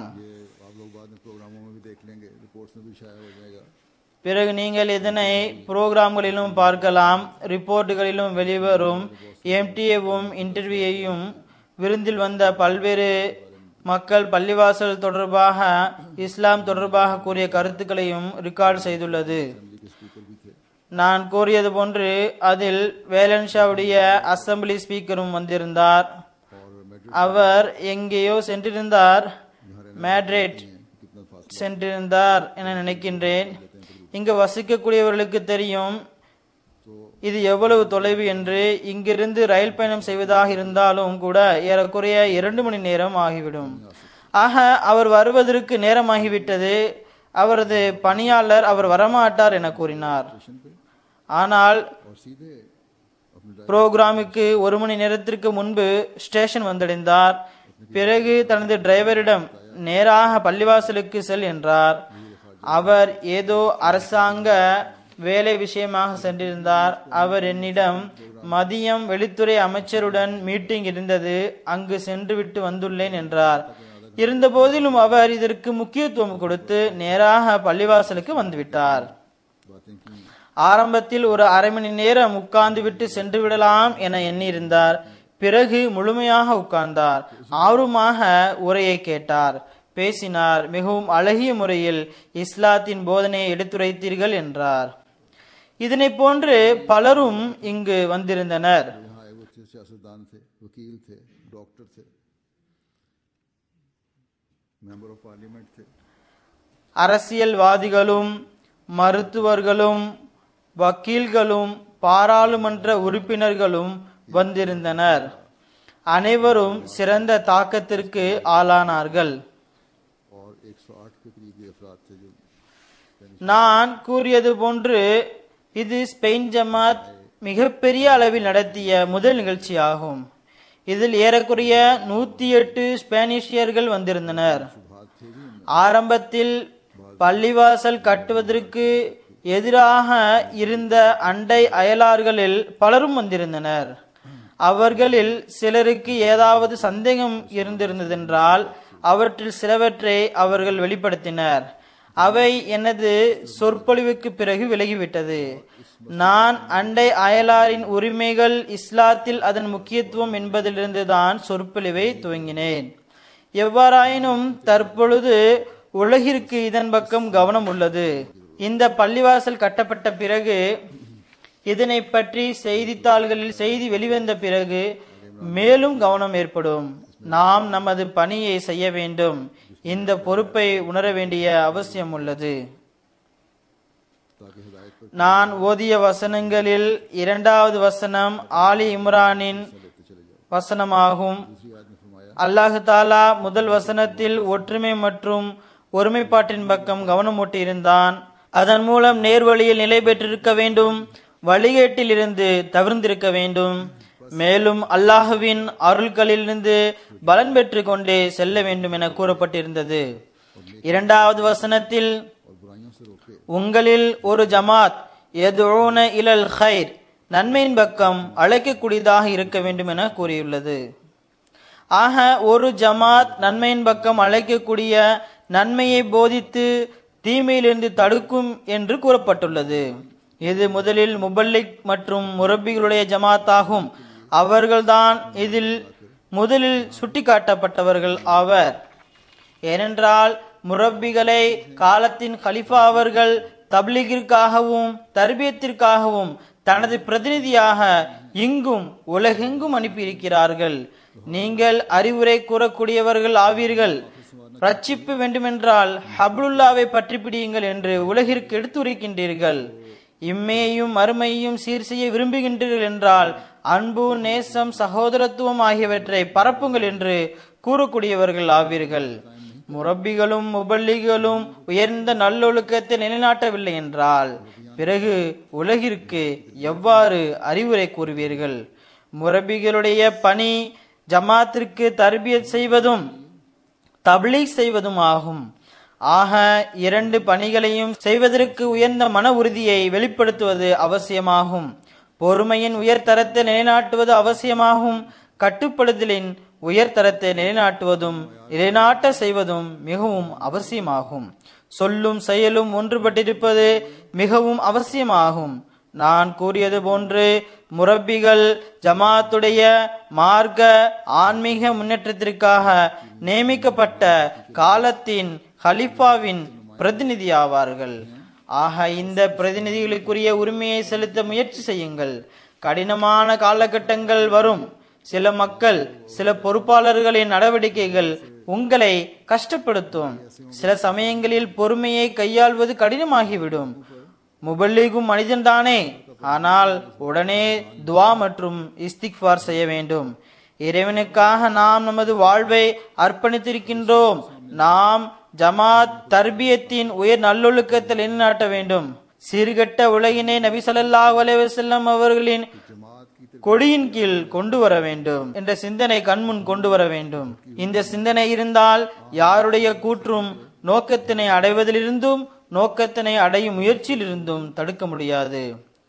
பிறகு நீங்கள் இதனை புரோகிராம்களிலும் பார்க்கலாம், ரிப்போர்ட்டுகளிலும் வெளிவரும். எம்டிஏவும் இன்டர்வியூவையும் விருந்தில் வந்த பல்வேறு மக்கள் பள்ளிவாசல் தொடர்பாக இஸ்லாம் தொடர்பாக கூறிய கருத்துக்களையும் ரெக்கார்ட் செய்துள்ளது. நான் கூறியது போன்று அதில் வேலன்ஷாவுடைய அசம்பிளி ஸ்பீக்கரும் வந்திருந்தார். அவர் எங்கேயோ சென்றிருந்தார், மேட்ரிட் சென்றிருந்தார் என நினைக்கின்றேன். இங்கு வசிக்கக்கூடியவர்களுக்கு தெரியும் இது எவ்வளவு தொலைவு என்று. இங்கிருந்து ரயில் பயணம் செய்வதாக இருந்தாலும் கூட ஏறக்குறைய 2 மணி நேரம் ஆகிவிடும். ஆக அவர் வருவதற்கு நேரமாகிவிட்டது. அவரது பணியாளர் அவர் வரமாட்டார் என கூறினார். ஆனால் புரோகிராமுக்கு 1 மணி நேரத்திற்கு முன்பு ஸ்டேஷன் வந்தடைந்தார். பிறகு தனது டிரைவரிடம் நேராக பள்ளிவாசலுக்கு செல் என்றார். அவர் ஏதோ அரசாங்க வேலை விஷயமாக சென்றிருந்தார். அவர் என்னிடம் மதியம் வெளித்துறை அமைச்சருடன் மீட்டிங் இருந்தது, அங்கு சென்று விட்டு வந்துள்ளேன் என்றார். இருந்த போதிலும் அவர் இதற்கு முக்கியத்துவம் கொடுத்து நேராக பள்ளிவாசலுக்கு வந்துவிட்டார். ஆரம்பத்தில் ஒரு அரை மணி நேரம் உட்கார்ந்து விட்டு சென்று விடலாம் என எண்ணியிருந்தார். பிறகு முழுமையாக உட்கார்ந்தார். ஆர்வமாக உரையை கேட்டார், பேசினார். மிகவும் அழகிய முறையில் இஸ்லாத்தின் போதனையை எடுத்துரைத்தீர்கள் என்றார். இதனை போன்று பலரும் இங்கு வந்திருந்தனர். அரசியல்வாதிகளும் மருத்துவர்களும் வக்கீல்களும் பாராளுமன்ற உறுப்பினர்களும் வந்திருந்தனர். அனைவரும் சிறந்த தாக்கத்திற்கு ஆளானார்கள். நான் கூறியது போன்று இது ஸ்பெயின் ஜமாத் மிகப்பெரிய அளவில் நடத்திய முதல் நிகழ்ச்சியாகும். இதில் ஏறக்குறைய 108 ஸ்பானிஷியர்கள் வந்திருந்தனர். ஆரம்பத்தில் பள்ளிவாசல் கட்டுவதற்கு எதிராக இருந்த அண்டை அயலார்களில் பலரும் வந்திருந்தனர். அவர்களில் சிலருக்கு ஏதாவது சந்தேகம் இருந்திருந்ததென்றால் அவற்றில் சிலவற்றை அவர்கள் வெளிப்படுத்தினர். அவை எனது சொற்பொழிவுக்கு பிறகு விலகிவிட்டது. நான் அண்டை அயலாரின் உரிமைகள் இஸ்லாத்தில் அதன் முக்கியத்துவம் என்பதிலிருந்து தான் சொற்பொழிவை துவங்கினேன். எவ்வாறாயினும் தற்பொழுது உலகிற்கு இதன் பக்கம் கவனம் உள்ளது. இந்த பள்ளிவாசல் கட்டப்பட்ட பிறகு, இதனை பற்றி செய்தித்தாள்களில் செய்தி வெளிவந்த பிறகு மேலும் கவனம் ஏற்படும். நாம் நமது பணியை செய்ய வேண்டும். இந்த பொறுப்பை உணர வேண்டிய அவசியம் உள்ளது. நான் ஓதிய வசனங்களில் 2வது வசனம் ஆலி இம்ரானின் வசனமாகும். அல்லாஹு தாலா முதல் வசனத்தில் ஒற்றுமை மற்றும் ஒருமைப்பாட்டின் பக்கம் கவனமூட்டி இருந்தான். அதன் மூலம் நேர்வழியில் நிலை பெற்றிருக்க வேண்டும், வழிகேட்டில் இருந்து தவிர்ந்திருக்க வேண்டும். மேலும் அல்லாஹுவின் அருள்களிலிருந்து பலன் பெற்று கொண்டே செல்ல வேண்டும் என கூறப்பட்டிருந்தது. 2வது வசனத்தில் உங்களில் ஒரு ஜமாத் யதுஊன இலல் கைர், நன்மையின் பக்கம் அழைக்கக்கூடியதாக இருக்க வேண்டும் என கூறியுள்ளது. ஆக ஒரு ஜமாத் நன்மையின் பக்கம் அழைக்கக்கூடிய, நன்மையை போதித்து தீமையிலிருந்து தடுக்கும் என்று கூறப்பட்டுள்ளது. இது முதலில் முபல்லிக் மற்றும் முரப்பிகளுடைய ஜமாத் ஆகும். அவர்கள்தான் இதில் முதலில் சுட்டிக்காட்டப்பட்டவர்கள் ஆவர். ஏனென்றால் முரப்பிகளை காலத்தின் கலிஃபா அவர்கள் தப்லீகிற்காகவும் தர்பியத்திற்காகவும் தனது பிரதிநிதியாக இங்கும் உலகெங்கும் அனுப்பியிருக்கிறார்கள். நீங்கள் அறிவுரை கூறக்கூடியவர்கள் ஆவீர்கள். ரட்சிப்பு வேண்டுமென்றால் ஹப்லுல்லாவை பற்றி பிடியுங்கள் என்று உலகிற்கு எடுத்துரைக்கின்றீர்கள். இம்மையையும் மறுமையையும் சீர் செய்ய விரும்புகின்றீர்கள் என்றால் அன்பு, நேசம், சகோதரத்துவம் ஆகியவற்றை பரப்புங்கள் என்று கூறக்கூடியவர்கள் ஆவீர்கள். முரப்பிகளும் முபல்லிகளும் உயர்ந்த நல்லொழுக்கத்தை நிலைநாட்டவில்லை என்றால் பிறகு உலகிற்கு எவ்வாறு அறிவுரை கூறுவீர்கள்? முரப்பிகளுடைய பணி ஜமாத்திற்கு தர்பியத் செய்வதும் தப்லீக் செய்வதும் ஆகும். ஆக இரண்டு பணிகளையும் செய்வதற்கு உயர்ந்த மன உறுதியை வெளிப்படுத்துவது அவசியமாகும். பொறுமையின் உயர்தரத்தை நிலைநாட்டுவது அவசியமாகும். கட்டுப்படுதலின் உயர்தரத்தை நிலைநாட்டுவதும் நிலைநாட்ட செய்வதும் மிகவும் அவசியமாகும். சொல்லும் செயலும் ஒன்றுபட்டிருப்பது மிகவும் அவசியமாகும். நான் கூறியது போன்று முரப்பிகள் ஜமாத்துடைய மார்க்க ஆன்மீக முன்னேற்றத்திற்காக நியமிக்கப்பட்ட காலத்தின் ஹலிஃபாவின் பிரதிநிதி ஆவார்கள். ஆக இந்த பிரதிநிதிகளுக்குரிய உரிமையை செலுத்த முயற்சி செய்யுங்கள். கடினமான காலகட்டங்கள் வரும். சில மக்கள், சில பொறுப்பாளர்களின் நடவடிக்கைகள் உங்களை கஷ்டப்படுத்தும். சில சமயங்களில் பொறுமையை கையாள்வது கடினமாகிவிடும். முபல்லிகும் மனிதன்தானே, ஆனால் உடனே துவா மற்றும் இஸ்திக்ஃபார் செய்ய வேண்டும். இறைவனுக்காக நாம் நமது வாழ்வை அர்ப்பணித்திருக்கின்றோம். நாம் ஜமாத் தர்பியத்தின் உயர் நல்லொழுக்கத்தை நிலைநாட்ட வேண்டும். சீர்கெட்ட உலகினை நபி ஸல்லல்லாஹு அலைஹி வஸல்லம் அவர்களின் கொடியின் கீழ் கொண்டு வர வேண்டும் என்ற சிந்தனை கண்முன் கொண்டு வர வேண்டும். இந்த சிந்தனை இருந்தால் யாருடைய கூற்றும் நோக்கத்தினை அடைவதிலிருந்தும் நோக்கத்தினை அடையும் முயற்சியில் இருந்தும் தடுக்க முடியாது.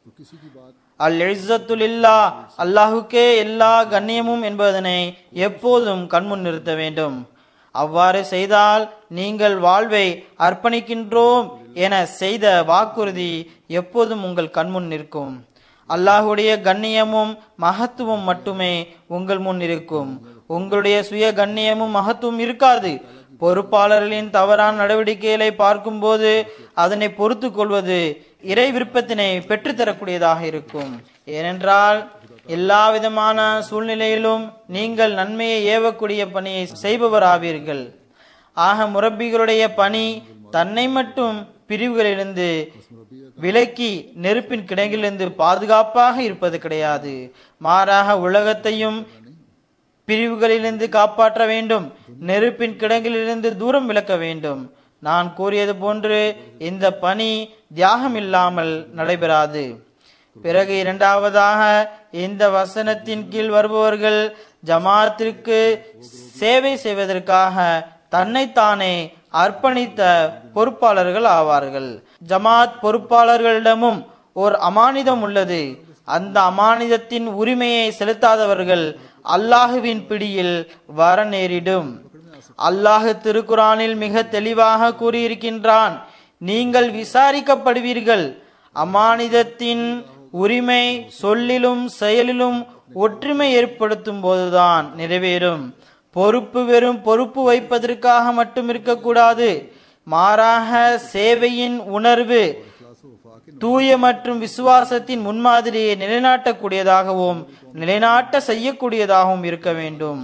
அல் இஸ்ஸத்து லில்லாஹ், அல்லாஹுக்கே எல்லா கண்ணியமும் என்பதனை எப்போதும் கண்முன் நிறுத்த வேண்டும். அவ்வாறு செய்தால் நீங்கள் வாழ்வை அர்ப்பணிக்கின்றோம் என செய்த வாக்குறுதி எப்போதும் உங்கள் கண்முன் நிற்கும். அல்லாஹுடைய கண்ணியமும் மகத்துவம் மட்டுமே உங்கள் முன் இருக்கும். உங்களுடைய சுய கண்ணியமும் மகத்துவம் இருக்காது. பொறுப்பாளர்களின் தவறான நடவடிக்கைகளை பார்க்கும் போது அதனை பொறுத்து கொள்வது இறை விருப்பத்தினை பெற்றுத்தரக்கூடியதாக இருக்கும். ஏனென்றால் எல்லா விதமான சூழ்நிலையிலும் நீங்கள் நன்மையை ஏவக்கூடிய பணியை செய்பவராவீர்கள். ஆக முரப்பிகளுடைய பணி தன்னை மட்டும் பிரிவுகளிலிருந்து விலக்கி நெருப்பின் கிடங்கிலிருந்து பாதுகாப்பாக இருப்பது கிடையாது. மாறாக உலகத்தையும் பிரிவுகளிலிருந்து காப்பாற்ற வேண்டும். நெருப்பின் கிடங்கிலிருந்து தூரம் விலக்க வேண்டும். நான் கூறியது போன்று இந்த பணி தியாகம் இல்லாமல் நடைபெறாது. பிறகு இரண்டாவதாக, இந்த வசனத்தின் கீழ் வருபவர்கள் ஜமாத்திற்கு சேவை செய்வதற்காக தன்னைத்தானே அர்ப்பணித்த பொறுப்பாளர்கள் ஆவார்கள். ஜமாத் பொறுப்பாளர்களிடமும் ஓர் அமானிதம் உள்ளது. அந்த அமானிதத்தின் உரிமையை செலுத்தாதவர்கள் அல்லாஹுவின் பிடியில் வர நேரிடும். அல்லாஹு திருக்குரானில் மிக தெளிவாக கூறியிருக்கின்றான், நீங்கள் விசாரிக்கப்படுவீர்கள். அமானிதத்தின் உரிமை சொல்லிலும் செயலிலும் ஒற்றுமை ஏற்படுத்தும் போதுதான் நிறைவேறும். பொறுப்பு வெறும் பொறுப்பு வைப்பதற்காக மட்டும் இருக்கக்கூடாது. மாறாக சேவையின் உணர்வு தூய மற்றும் விசுவாசத்தின் முன்மாதிரியை நிலைநாட்டக்கூடியதாகவும் நிலைநாட்ட செய்யக்கூடியதாகவும் இருக்க வேண்டும்.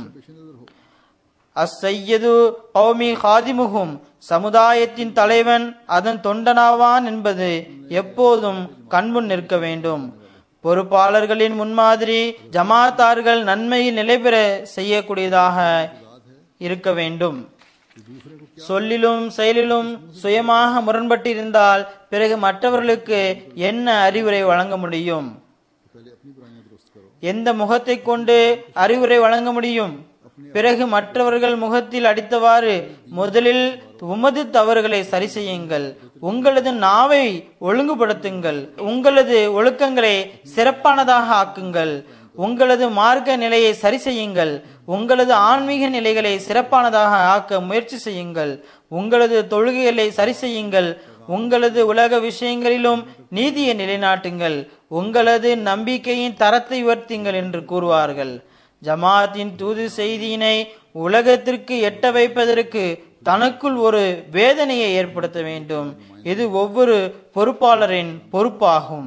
அஸ்ஸய்யது கௌமி ஹாதிமுகும், சமுதாயத்தின் தலைவன் அதன் தொண்டனாவான் என்பது எப்போதும் கண்முன் நிற்க வேண்டும். பொறுப்பாளர்களின் முன்மாதிரி ஜமாத்தார்கள் நன்மையில் நிலைபெற செய்யக்கூடியதாக இருக்க வேண்டும். சொல்லிலும் செயலிலும் சுயமாக முரண்பட்டிருந்தால் பிறகு மற்றவர்களுக்கு என்ன அறிவுரை வழங்க முடியும்? எந்த முகத்தை கொண்டு அறிவுரை வழங்க முடியும்? பிறகு மற்றவர்கள் முகத்தில் அடித்தவாறு முதலில் உமது தவறுகளை சரி செய்யுங்கள். உங்களது நாவை ஒழுங்குபடுத்துங்கள். உங்களது ஒழுக்கங்களை சிறப்பானதாக ஆக்குங்கள். உங்களது மார்க்க நிலையை சரி செய்யுங்கள். உங்களது ஆன்மீக நிலைகளை சிறப்பானதாக ஆக்க முயற்சி செய்யுங்கள். உங்களது தொழுகைகளை சரி செய்யுங்கள். உங்களது உலக விஷயங்களிலும் நீதியை நிலைநாட்டுங்கள். உங்களது நம்பிக்கையின் தரத்தை உயர்த்துங்கள் என்று கூறுவார்கள். ஜமாத்தின் தூது செய்தியினை உலகத்திற்கு எட்ட வைப்பதற்கு தனக்குள் ஒரு வேதனையை ஏற்படுத்த வேண்டும். இது ஒவ்வொரு பொறுப்பாளரின் பொறுப்பாகும்.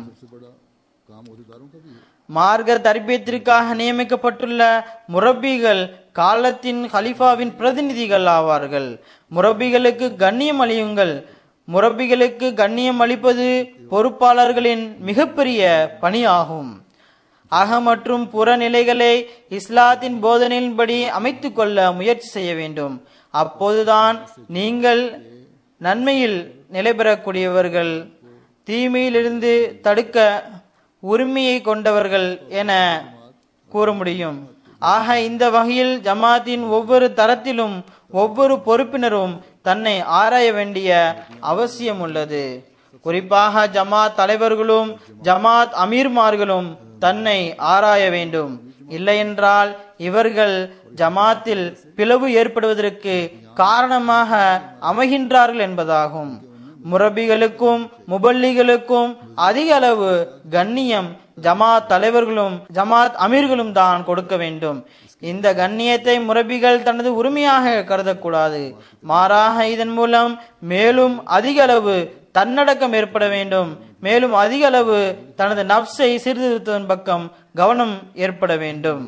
மார்க்க தர்பியத்திற்காக நியமிக்கப்பட்டுள்ள முரப்பிகள் காலத்தின் ஹலிஃபாவின் பிரதிநிதிகள் ஆவார்கள். முரப்பிகளுக்கு கண்ணியம் அளியுங்கள். முரப்பிகளுக்கு கண்ணியம் அளிப்பது பொறுப்பாளர்களின் மிகப்பெரிய பணியாகும். அக மற்றும் புற நிலைகளை இஸ்லாத்தின் போதனையின்படி அமைத்து கொள்ள முயற்சி செய்ய வேண்டும். அப்போதுதான் நீங்கள் நன்மையில் நிலை பெறக்கூடியவர்கள், தீமையிலிருந்து தடுக்க உரிமையை கொண்டவர்கள் என கூற முடியும். ஆக இந்த வகையில் ஜமாத்தின் ஒவ்வொரு தரத்திலும் ஒவ்வொரு பொறுப்பினரும் தன்னை ஆராய வேண்டிய அவசியம் உள்ளது. குறிப்பாக ஜமாத் தலைவர்களும் ஜமாத் அமீர்மார்களும் தன்னை ஆராய வேண்டும். இல்லையென்றால் இவர்கள் ஜமாத்தில் பிளவு ஏற்படுவதற்கு காரணமாக அமைகின்றார்கள் என்பதாகும். முரபிகளுக்கும் முபல்லிகளுக்கும் அதிக அளவு கண்ணியம் ஜமாத் தலைவர்களும் ஜமாத் அமீர்களும் தான் கொடுக்க வேண்டும். இந்த கண்ணியத்தை முரபிகள் தனது உரிமையாக கருதக்கூடாது. மாறாக இதன் மூலம் மேலும் அதிக அளவு தன்னடக்கம் ஏற்பட வேண்டும். மேலும் அதிக அளவு தனது நப்சை சீர்திருத்துவதன் பக்கம் கவனம் ஏற்பட வேண்டும்.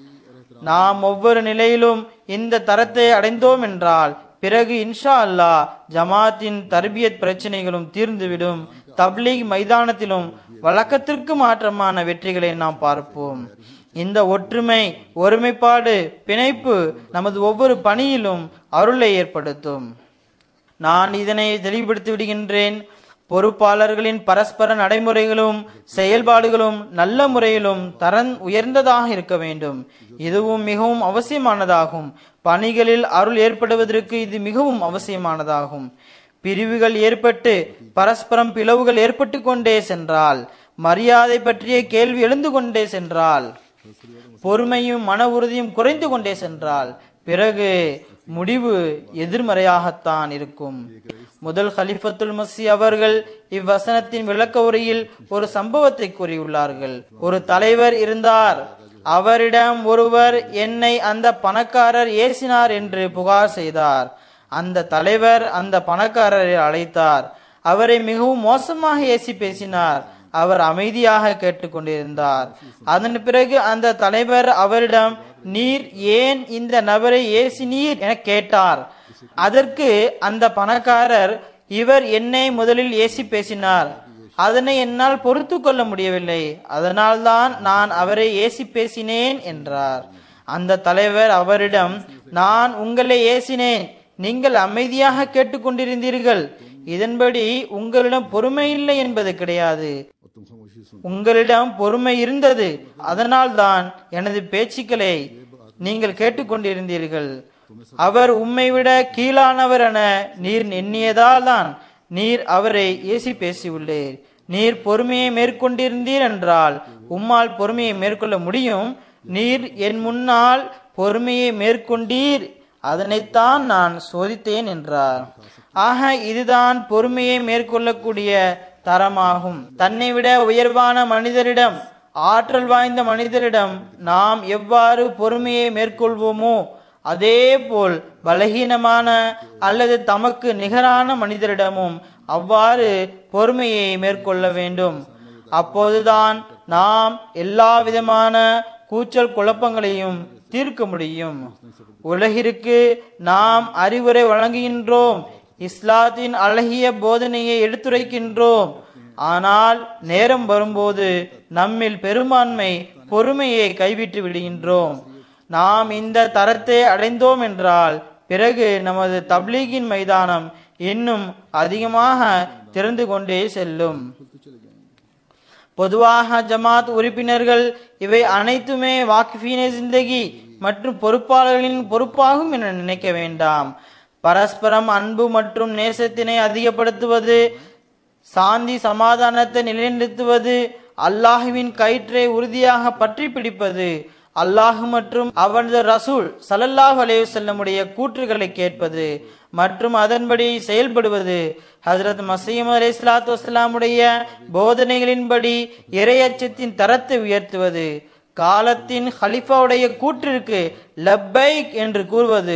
நாம் ஒவ்வொரு நிலையிலும் இந்த தரத்தை அடைந்தோம் என்றால் பிறகு இன்ஷா அல்லாஹ் ஜமாத்தின் தர்பியத் பிரச்சனைகளும் தீர்ந்துவிடும். தப்லீக் மைதானத்திலும் வழக்கத்திற்கு மாற்றமான வெற்றிகளை நாம் பார்ப்போம். இந்த ஒற்றுமை, ஒருமைப்பாடு, பிணைப்பு நமது ஒவ்வொரு பணியிலும் அருளை ஏற்படுத்தும். நான் இதனை தெளிவுபடுத்தி விடுகின்றேன். பொறுப்பாளர்களின் பரஸ்பர நடைமுறைகளும் செயல்பாடுகளும் நல்ல முறையிலும் தரம் உயர்ந்ததாக இருக்க வேண்டும். இதுவும் மிகவும் அவசியமானதாகும். பணிகளில் அருள் ஏற்படுவதற்கு இது மிகவும் அவசியமானதாகும். பிரிவுகள் ஏற்பட்டு பரஸ்பரம் பிளவுகள் ஏற்பட்டு கொண்டே சென்றால், மரியாதை பற்றிய கேள்வி எழுந்து கொண்டே சென்றால், பொறுமையும் மன உறுதியும் குறைந்து கொண்டே சென்றால் பிறகு முடிவு எதிர்மறையாகத்தான் இருக்கும். முதல் ஹலிஃபத்துல் மஸீ அவர்கள் இவ்வசனத்தின் விளக்க உரையில் ஒரு சம்பவத்தை கூறியுள்ளார்கள். ஒரு தலைவர் இருந்தார். அவரிடம் ஒருவர் என்னை அந்த பணக்காரர் ஏசினார் என்று புகார் செய்தார். அந்த தலைவர் அந்த பணக்காரரை அழைத்தார். அவரை மிகவும் மோசமாக ஏசி பேசினார். அவர் அமைதியாக கேட்டுக்கொண்டிருந்தார். அதன் பிறகு அந்த தலைவர் அவரிடம், நீர் ஏன் இந்த நபரை ஏசினீர் என கேட்டார். அதற்கு அந்த பணக்காரர், இவர் என்னை முதலில் ஏசி பேசினார், அதனை என்னால் பொறுத்து கொள்ள முடியவில்லை, அதனால்தான் நான் அவரை ஏசி பேசினேன் என்றார். அந்த தலைவர் அவரிடம், நான் உங்களை ஏசினேன், நீங்கள் அமைதியாக கேட்டுக்கொண்டிருந்தீர்கள், இதன்படி உங்களிடம் பொறுமை இல்லை என்பது கிடையாது, உங்களிடம் பொறுமை இருந்தது, அதனால்தான் எனது பேச்சுக்களை நீங்கள் கேட்டுக்கொண்டிருந்தீர்கள். அவர் உம்மை விட கீழானவர் என நீர் எண்ணியதால் தான் நீர் அவரை ஏசி பேசியுள்ளீர். நீர் பொறுமையை மேற்கொண்டிருந்தீர் என்றால் உம்மால் பொறுமையை மேற்கொள்ள முடியும். நீர் என் முன்னால் பொறுமையை மேற்கொண்டீர், அதனைத்தான் நான் சோதித்தேன் என்றார். ஆக இதுதான் பொறுமையை மேற்கொள்ளக்கூடிய தரமாகும். தன்னை விட உயர்வான மனிதரிடம், ஆற்றல் வாய்ந்த மனிதரிடம் நாம் எவ்வாறு பொறுமையை மேற்கொள்வோமோ அதே போல் பலகீனமான அல்லது தமக்கு நிகரான மனிதரிடமும் அவ்வாறு பொறுமையை மேற்கொள்ள வேண்டும். அப்போதுதான் நாம் எல்லா விதமான கூச்சல் குழப்பங்களையும் தீர்க்க முடியும். உலகிற்கு நாம் அறிவுரை வழங்குகின்றோம், இஸ்லாத்தின் அழகிய போதனையை எடுத்துரைக்கின்றோம். ஆனால் நேரம் வரும்போது நம்மில் பெரும்பான்மை பொறுமையை கைவிட்டு விடுகின்றோம். நாம் இந்த தரத்தை அடைந்தோம் என்றால் பிறகு நமது தப்லீகின் மைதானம் இன்னும் அதிகமாக திறந்து கொண்டே செல்லும். பொதுவாக ஜமாத் உறுப்பினர்கள் இவை அனைத்துமே வாக்கிஃபீனே ஜிந்தகி மற்றும் பொறுப்பாளர்களின் பொறுப்பாகும் என நினைக்க வேண்டாம். பரஸ்பரம் அன்பு மற்றும் நேசத்தினை அதிகப்படுத்துவது, சாந்தி சமாதானத்தை நிலைநிறுத்துவது, அல்லாஹுவின் கயிற்றை உறுதியாக பற்றி பிடிப்பது, அல்லாஹ் மற்றும் அவனது ரசூல் ஸல்லல்லாஹு அலைஹி வஸல்லமுடைய கூற்றுகளை கேட்பது மற்றும் அதன்படி செயல்படுவது, ஹஜ்ரத் மஸீஹ் அலைஹிஸ்ஸலாத்து வஸ்ஸலாமுடைய போதனைகளின்படி இறையச்சத்தின் தரத்தை உயர்த்துவது, காலத்தின் ஹலிஃபாவுடைய கூற்றிற்கு லப்பைக் என்று கூறுவது,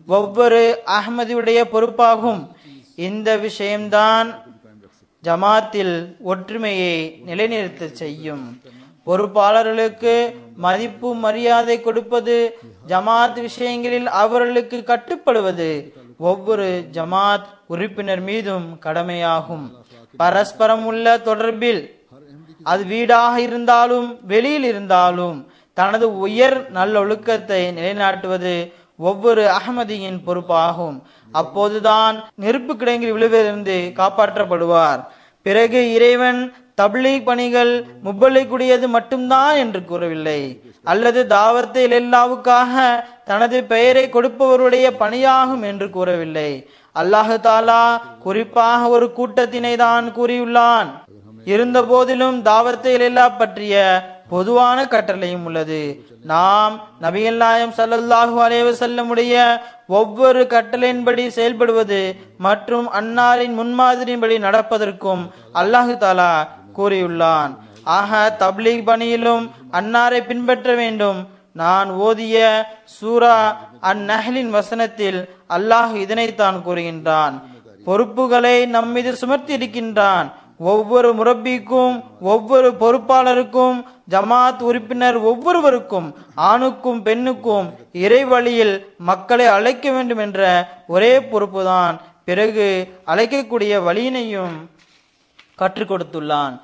ஒவ்வொரு அஹ்மதியுடைய பொறுப்பாகும். இந்த விஷயம்தான் ஜமாத்தில் ஒற்றுமையை நிலைநிறுத்த செய்யும். பொறுப்பாளர்களுக்கு மதிப்பு மரியாதை கொடுப்பது, ஜமாத் விஷயங்களில் அவர்களுக்கு கட்டுப்படுவது ஒவ்வொரு ஜமாத் உறுப்பினர் மீதும் கடமையாகும். பரஸ்பரம் உள்ள தொடர்பில், அது வீடாக இருந்தாலும் வெளியில் இருந்தாலும், தனது உயர் நல்லொழுக்கத்தை நிலைநாட்டுவது ஒவ்வொரு அஹ்மதியின் பொறுப்பாகும். அப்போதுதான் நெருப்பு கிடங்கில் விழுவதிலிருந்து காப்பாற்றப்படுவார். பிறகு இறைவன் தப்லீக் பணிகள் முப்பல்லைக்குடையது மட்டும்தான் என்று கூறவில்லை, அல்லது தாவத்தை எல்லாவுக்காக தனது பெயரை கொடுப்பவருடைய பணியாகும் என்று கூறவில்லை. அல்லாஹு தாலா குறிப்பாக ஒரு கூட்டத்தினை தான் கூறியுள்ளான். இருந்த போதிலும் தாவத்தை எல்லா பற்றிய பொதுவான கட்டளையும் உள்ளது. நாம் நபிகள் நாயகம் ஸல்லல்லாஹு அலைஹி வஸல்லம் உடைய ஒவ்வொரு கட்டளையின்படி செயல்படுவது மற்றும் அன்னாரின் முன்மாதிரியின்படி நடப்பதற்கும் அல்லாஹு தாலா கூறியுள்ளான். ஆக தப்லீக் பணியிலும் அன்னாரை பின்பற்ற வேண்டும். நான் ஓதிய சூரா அந்நஹ்லின் வசனத்தில் அல்லாஹ் இதனைத்தான் கூறுகின்றான். பொறுப்புகளை நம்மீது சுமர்த்தி இருக்கின்றான். ஒவ்வொரு முரப்பிக்கும், ஒவ்வொரு பொறுப்பாளருக்கும், ஜமாத் உறுப்பினர் ஒவ்வொருவருக்கும், ஆணுக்கும் பெண்ணுக்கும் இறைவழியில் மக்களை அழைக்க வேண்டும் என்ற ஒரே பொறுப்புதான். பிறகு அழைக்கக்கூடிய வழியினையும் கற்றுக் கொடுத்துள்ளான்.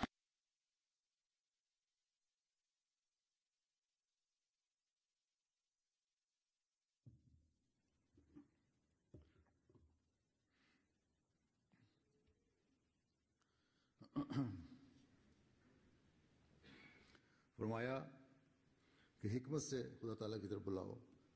फरमाया कि हिकमत से खुदा ताला की तरफ बुलाओ।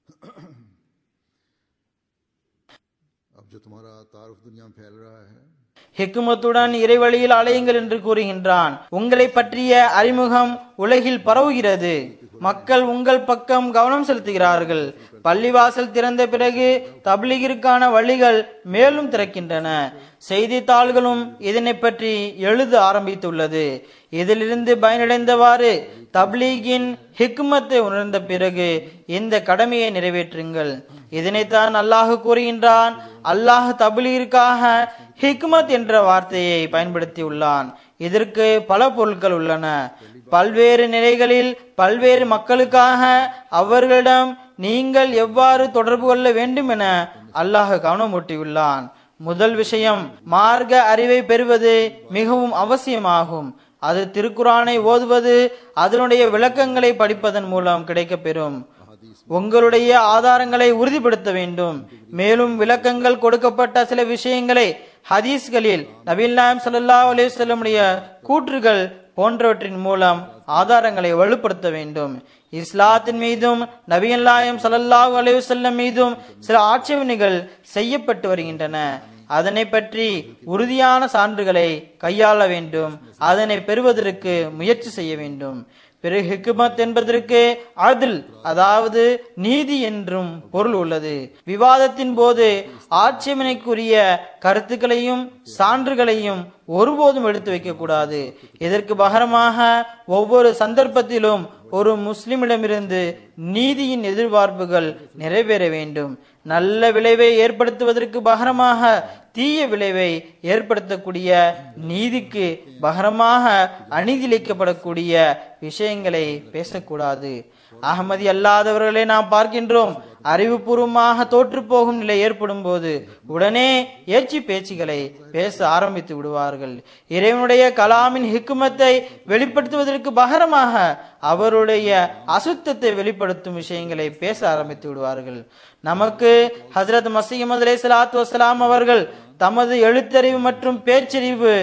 अब जो तुम्हारा तारुफ दुनिया में फैल रहा है, ஹிக்மத்துடன் இறைவழியில் அலையுங்கள் என்று கூறுகின்றான். உங்களை பற்றிய அறிமுகம் உலகில் பரவுகிறது. மக்கள் உங்கள் பக்கம் கவனம் செலுத்துகிறார்கள். பள்ளிவாசல் திறந்த பிறகு தப்லீகிற்கான வழிகள் மேலும் திறக்கின்றன. செய்தித்தாள்களும் இதனை பற்றி எழுத ஆரம்பித்துள்ளது. இதிலிருந்து பயனடைந்தவாறு தப்லீகின் ஹிக்மத்தை உணர்ந்த பிறகு இந்த கடமையை நிறைவேற்றுங்கள். இதனைத்தான் அல்லாஹ் கூறுகின்றான். அல்லாஹ் தப்லீகிற்காக ஹிக்மத் என்ற வார்த்தையை பயன்படுத்தியுள்ளான். இதற்கு பல பொருட்கள் உள்ளன. பல்வேறு நிலைகளில் பல்வேறு மக்களுக்காக அவர்களிடம் நீங்கள் எவ்வாறு தொடர்பு கொள்ள வேண்டும் என அல்லாஹ் கவனமூட்டியுள்ளான். முதல் விஷயம், மார்க்க அறிவை பெறுவது மிகவும் அவசியமாகும். அது திருக்குரானை ஓதுவது, அதனுடைய விளக்கங்களை படிப்பதன் மூலம் கிடைக்கப்பெறும். உங்களுடைய ஆதாரங்களை உறுதிப்படுத்த வேண்டும். மேலும் விளக்கங்கள் கொடுக்கப்பட்ட சில விஷயங்களை ஹதீஸ்களில் நபிகள் நாயகம் ஸல்லல்லாஹு அலைஹி வஸல்லம் உடைய கூற்றுகள் போன்றவற்றின் மூலம் ஆதாரங்களை வலுப்படுத்த வேண்டும். இஸ்லாத்தின் மீதும் நபிகள் நாயகம் ஸல்லல்லாஹு அலைஹி வஸல்லம் மீதும் சில ஆட்சேபனைகள் செய்யப்பட்டு வருகின்றன. அதனை பற்றி உறுதியான சான்றுகளை கையாள வேண்டும். அதனை பெறுவதற்கு முயற்சி செய்ய வேண்டும். பிறகு ஹிக்மத் என்பதற்கு அத்ல், அதாவது நீதி என்றும் பொருள் உள்ளது. விவாதத்தின் போது ஆட்சேபனைக்குரிய கருத்துக்களையும் சான்றுகளையும் ஒருபோதும் எடுத்து வைக்க கூடாது. இதற்கு பகரமாக ஒவ்வொரு சந்தர்ப்பத்திலும் ஒரு முஸ்லிமிடமிருந்து நீதியின் எதிர்பார்ப்புகள் நிறைவேற வேண்டும். நல்ல விளைவை ஏற்படுத்துவதற்கு பகரமாக தீய விளைவை ஏற்படுத்தக்கூடிய, நீதிக்கு பகரமாக அநீதியிழைக்கப்படக்கூடிய விஷயங்களை பேசக்கூடாது. அகமதி அல்லாதவர்களை நாம் பார்க்கின்றோம். அறிவுபூர்வமாக தோற்று போகும் நிலை ஏற்படும் போது உடனே ஏச்சி பேச்சுகளை பேச ஆரம்பித்து விடுவார்கள். இறைவனுடைய கலாமின் ஹிக்மத்தை வெளிப்படுத்துவதற்கு பகரமாக அவருடைய அசுத்தத்தை வெளிப்படுத்தும் விஷயங்களை பேச ஆரம்பித்து விடுவார்கள். நமக்கு ஹஜ்ரத் மஸீஹ் மவ்ஊத் அலைஹிஸ்ஸலாத்து வஸ்ஸலாம் அவர்கள் தமது எழுத்தறிவு மற்றும் பேச்சறிவு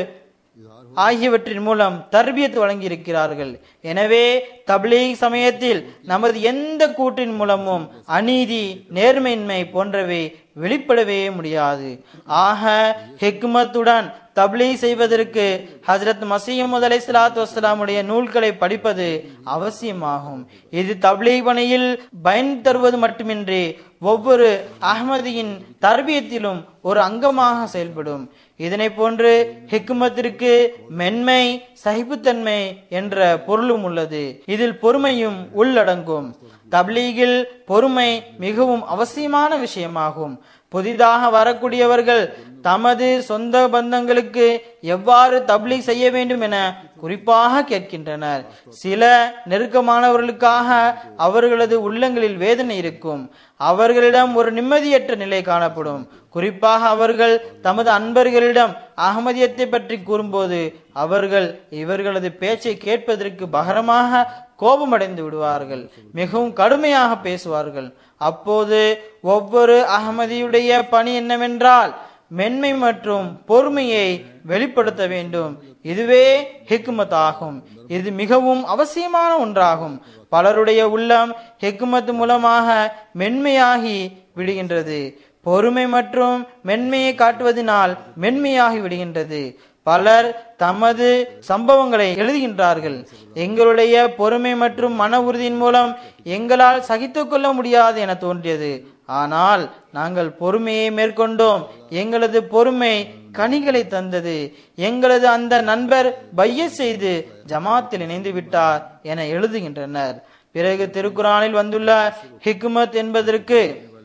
ஆகியவற்றின் மூலம் தர்பியத் வழங்கி இருக்கிறார்கள். எனவே தப்லீக் சமயத்தில் நமது எந்த கூற்றின் மூலமும் அநீதி, நேர்மையின்மை போன்றவை வெளிப்படவே முடியாது. ஆக ஹிக்மத்துடன் தப்லீக் செய்வதற்கு ஹஜ்ரத் மஸீஹ் மவ்ஊத் அலைஹிஸ்ஸலாத்து வஸ்ஸலாமுடைய நூல்களை படிப்பது அவசியமாகும். இது தப்லீக் பணியில் பயன் தருவது மட்டுமின்றி ஒவ்வொரு அஹ்மதியின் தர்பியத்திலும் ஒரு அங்கமாக செயல்படும். இதனை போன்று ஹிக்மத்திற்கு மென்மை, சகிப்புத்தன்மை என்ற பொருளும் உள்ளது. இதில் பொறுமையும் உள்ளடங்கும். தப்லீகில் பொறுமை மிகவும் அவசியமான விஷயமாகும். புதிதாக வரக்கூடியவர்கள் தமது சொந்த பந்தங்களுக்கு எவ்வாறு தப்லீக் செய்ய வேண்டும் என குறிப்பாக கேட்கின்றனர். சில நெருக்கமானவர்களுக்காக அவர்களது உள்ளங்களில் வேதனை இருக்கும். அவர்களிடம் ஒரு நிம்மதியற்ற நிலை காணப்படும். குறிப்பாக அவர்கள் தமது அன்பர்களிடம் அஹ்மதியத்தை பற்றி கூறும்போது அவர்கள் இவர்களது பேச்சை கேட்பதற்கு பகரமாக கோபமடைந்து விடுவார்கள், மிகவும் கடுமையாக பேசுவார்கள். அப்போது ஒவ்வொரு அஹ்மதியுடைய பணி என்னவென்றால் மென்மை மற்றும் பொறுமையை வெளிப்படுத்த வேண்டும். இதுவே ஹிக்மத் ஆகும். இது மிகவும் அவசியமான ஒன்றாகும். பலருடைய உள்ளம் ஹிக்மத் மூலமாக மென்மையாகி விடுகின்றது. பொறுமை மற்றும் மென்மையை காட்டுவதனால் மென்மையாகி விடுகின்றது. பலர் தமது சம்பவங்களை எழுதுகின்றார்கள். எங்களுடைய பொறுமை மற்றும் மன உறுதியின் மூலம் எங்களால் சகித்துக் கொள்ள முடியாது என தோன்றியது. ஆனால் நாங்கள் பொறுமையை மேற்கொண்டோம். எங்களது பொறுமை கனிகளை தந்தது. எங்களது அந்த நண்பர் பையத் செய்து ஜமாத்தில் இணைந்து விட்டார் என எழுதுகின்றனர். பிறகு திருக்குரானில் வந்துள்ள ஹிக்மத் என்பதற்கு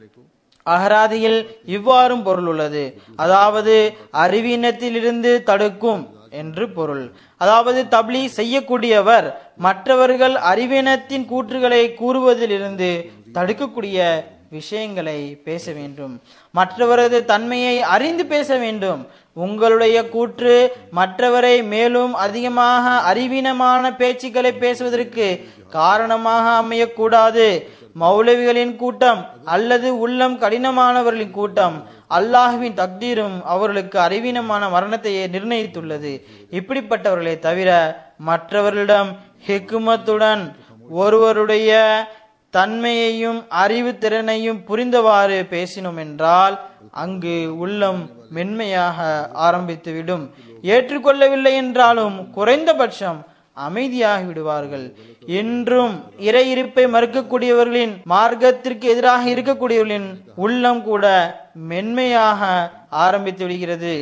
அகராதியில் இவ்வாறும் பொருள் உள்ளது. அதாவது அறிவீனத்திலிருந்து தடுக்கும் என்று பொருள். அதாவது தப்லீக் செய்யக்கூடியவர் மற்றவர்கள் அறிவீனத்தின் கூற்றுகளை கூறுவதிலிருந்து தடுக்கக்கூடிய விஷயங்களை பேச வேண்டும். மற்றவரது தன்மையை அறிந்து பேச வேண்டும். உங்களுடைய கூற்று மற்றவரை மேலும் அதிகமாக அறிவீனமான பேச்சுக்களை பேசுவதற்கு காரணமாக அமையக்கூடாது. மௌலவிகளின் கூட்டம் அல்லது உள்ளம் கடினமானவர்களின் கூட்டம் அல்லாஹ்வின் தக்தீரும் அவர்களுக்கு அறிவீனமான மரணத்தையே நிர்ணயித்துள்ளது. இப்படிப்பட்டவர்களை தவிர மற்றவர்களிடம் ஹிக்மத்துடன் ஒருவருடைய தன்மையையும் அறிவு திறனையும் புரிந்தவாறு பேசினோம் என்றால் அங்கு உள்ளம் மென்மையாக ஆரம்பித்துவிடும். ஏற்றுக்கொள்ளவில்லை என்றாலும் குறைந்தபட்சம் அமைதியாகி விடுவார்கள். இன்றும் இறை இருப்பை மறுக்கக்கூடியவர்களின் மார்க்கத்திற்கு எதிராக இருக்கக்கூடியவர்களின் உள்ளம் கூட மென்மையாக ஆரம்பித்து விடுகிறது.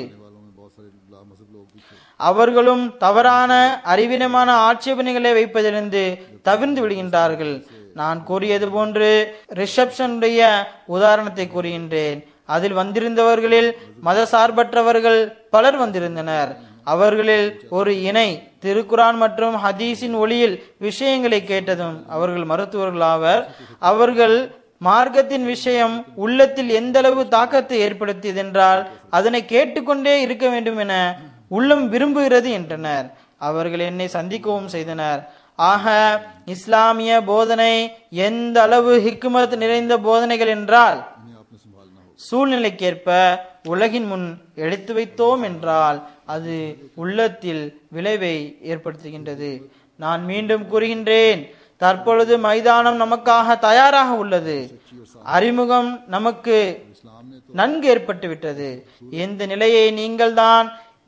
அவர்களும் தவறான அறிவீனமான ஆட்சேபனைகளை வைப்பதிலிருந்து தவிர்ந்து விடுகின்றார்கள். நான் கூறியது போன்று ரிசப்ஷனுடைய உதாரணத்தை கூறுகின்றேன். அதில் வந்திருந்தவர்களில் மத சார்பற்றவர்கள் பலர் வந்திருந்தனர். அவர்களில் ஒரு இணை திருக்குரான் மற்றும் ஹதீஸின் ஒளியில் விஷயங்களை கேட்டதும் அவர்கள் மருத்துவர்களாவர். அவர்கள் மார்க்கத்தின் விஷயம் உள்ளத்தில் எந்த அளவு தாக்கத்தை ஏற்படுத்தியது என்றால் அதனை கேட்டுக்கொண்டே இருக்க வேண்டும் என உள்ளம் விரும்புகிறது என்றனர். அவர்கள் என்னை சந்திக்கவும் செய்தனர். ஆக இஸ்லாமிய போதனை எந்த அளவு ஹிக்மத் நிறைந்த போதனைகள் என்றால் சூழ்நிலைக்கேற்ப உலகின் முன் எடுத்து வைத்தோம் என்றால் அது உள்ளத்தில் விளைவை ஏற்படுத்துகின்றது. நான் மீண்டும் கூறுகின்றேன், தற்பொழுது மைதானம் நமக்காக தயாராக உள்ளது. அறிமுகம் நமக்கு நன்கு ஏற்பட்டு விட்டது. இந்த நிலையை நீங்கள் தான்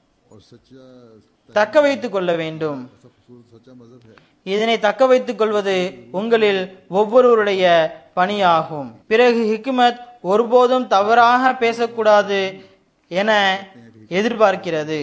தக்க வைத்துக் கொள்ள வேண்டும். இதனை தக்க வைத்துக் கொள்வது உங்களில் ஒவ்வொருவருடைய பணியாகும். பிறகு ஹிக்மத் ஒருபோதும் தவறாக பேசக்கூடாது என எதிர்பார்க்கிறது.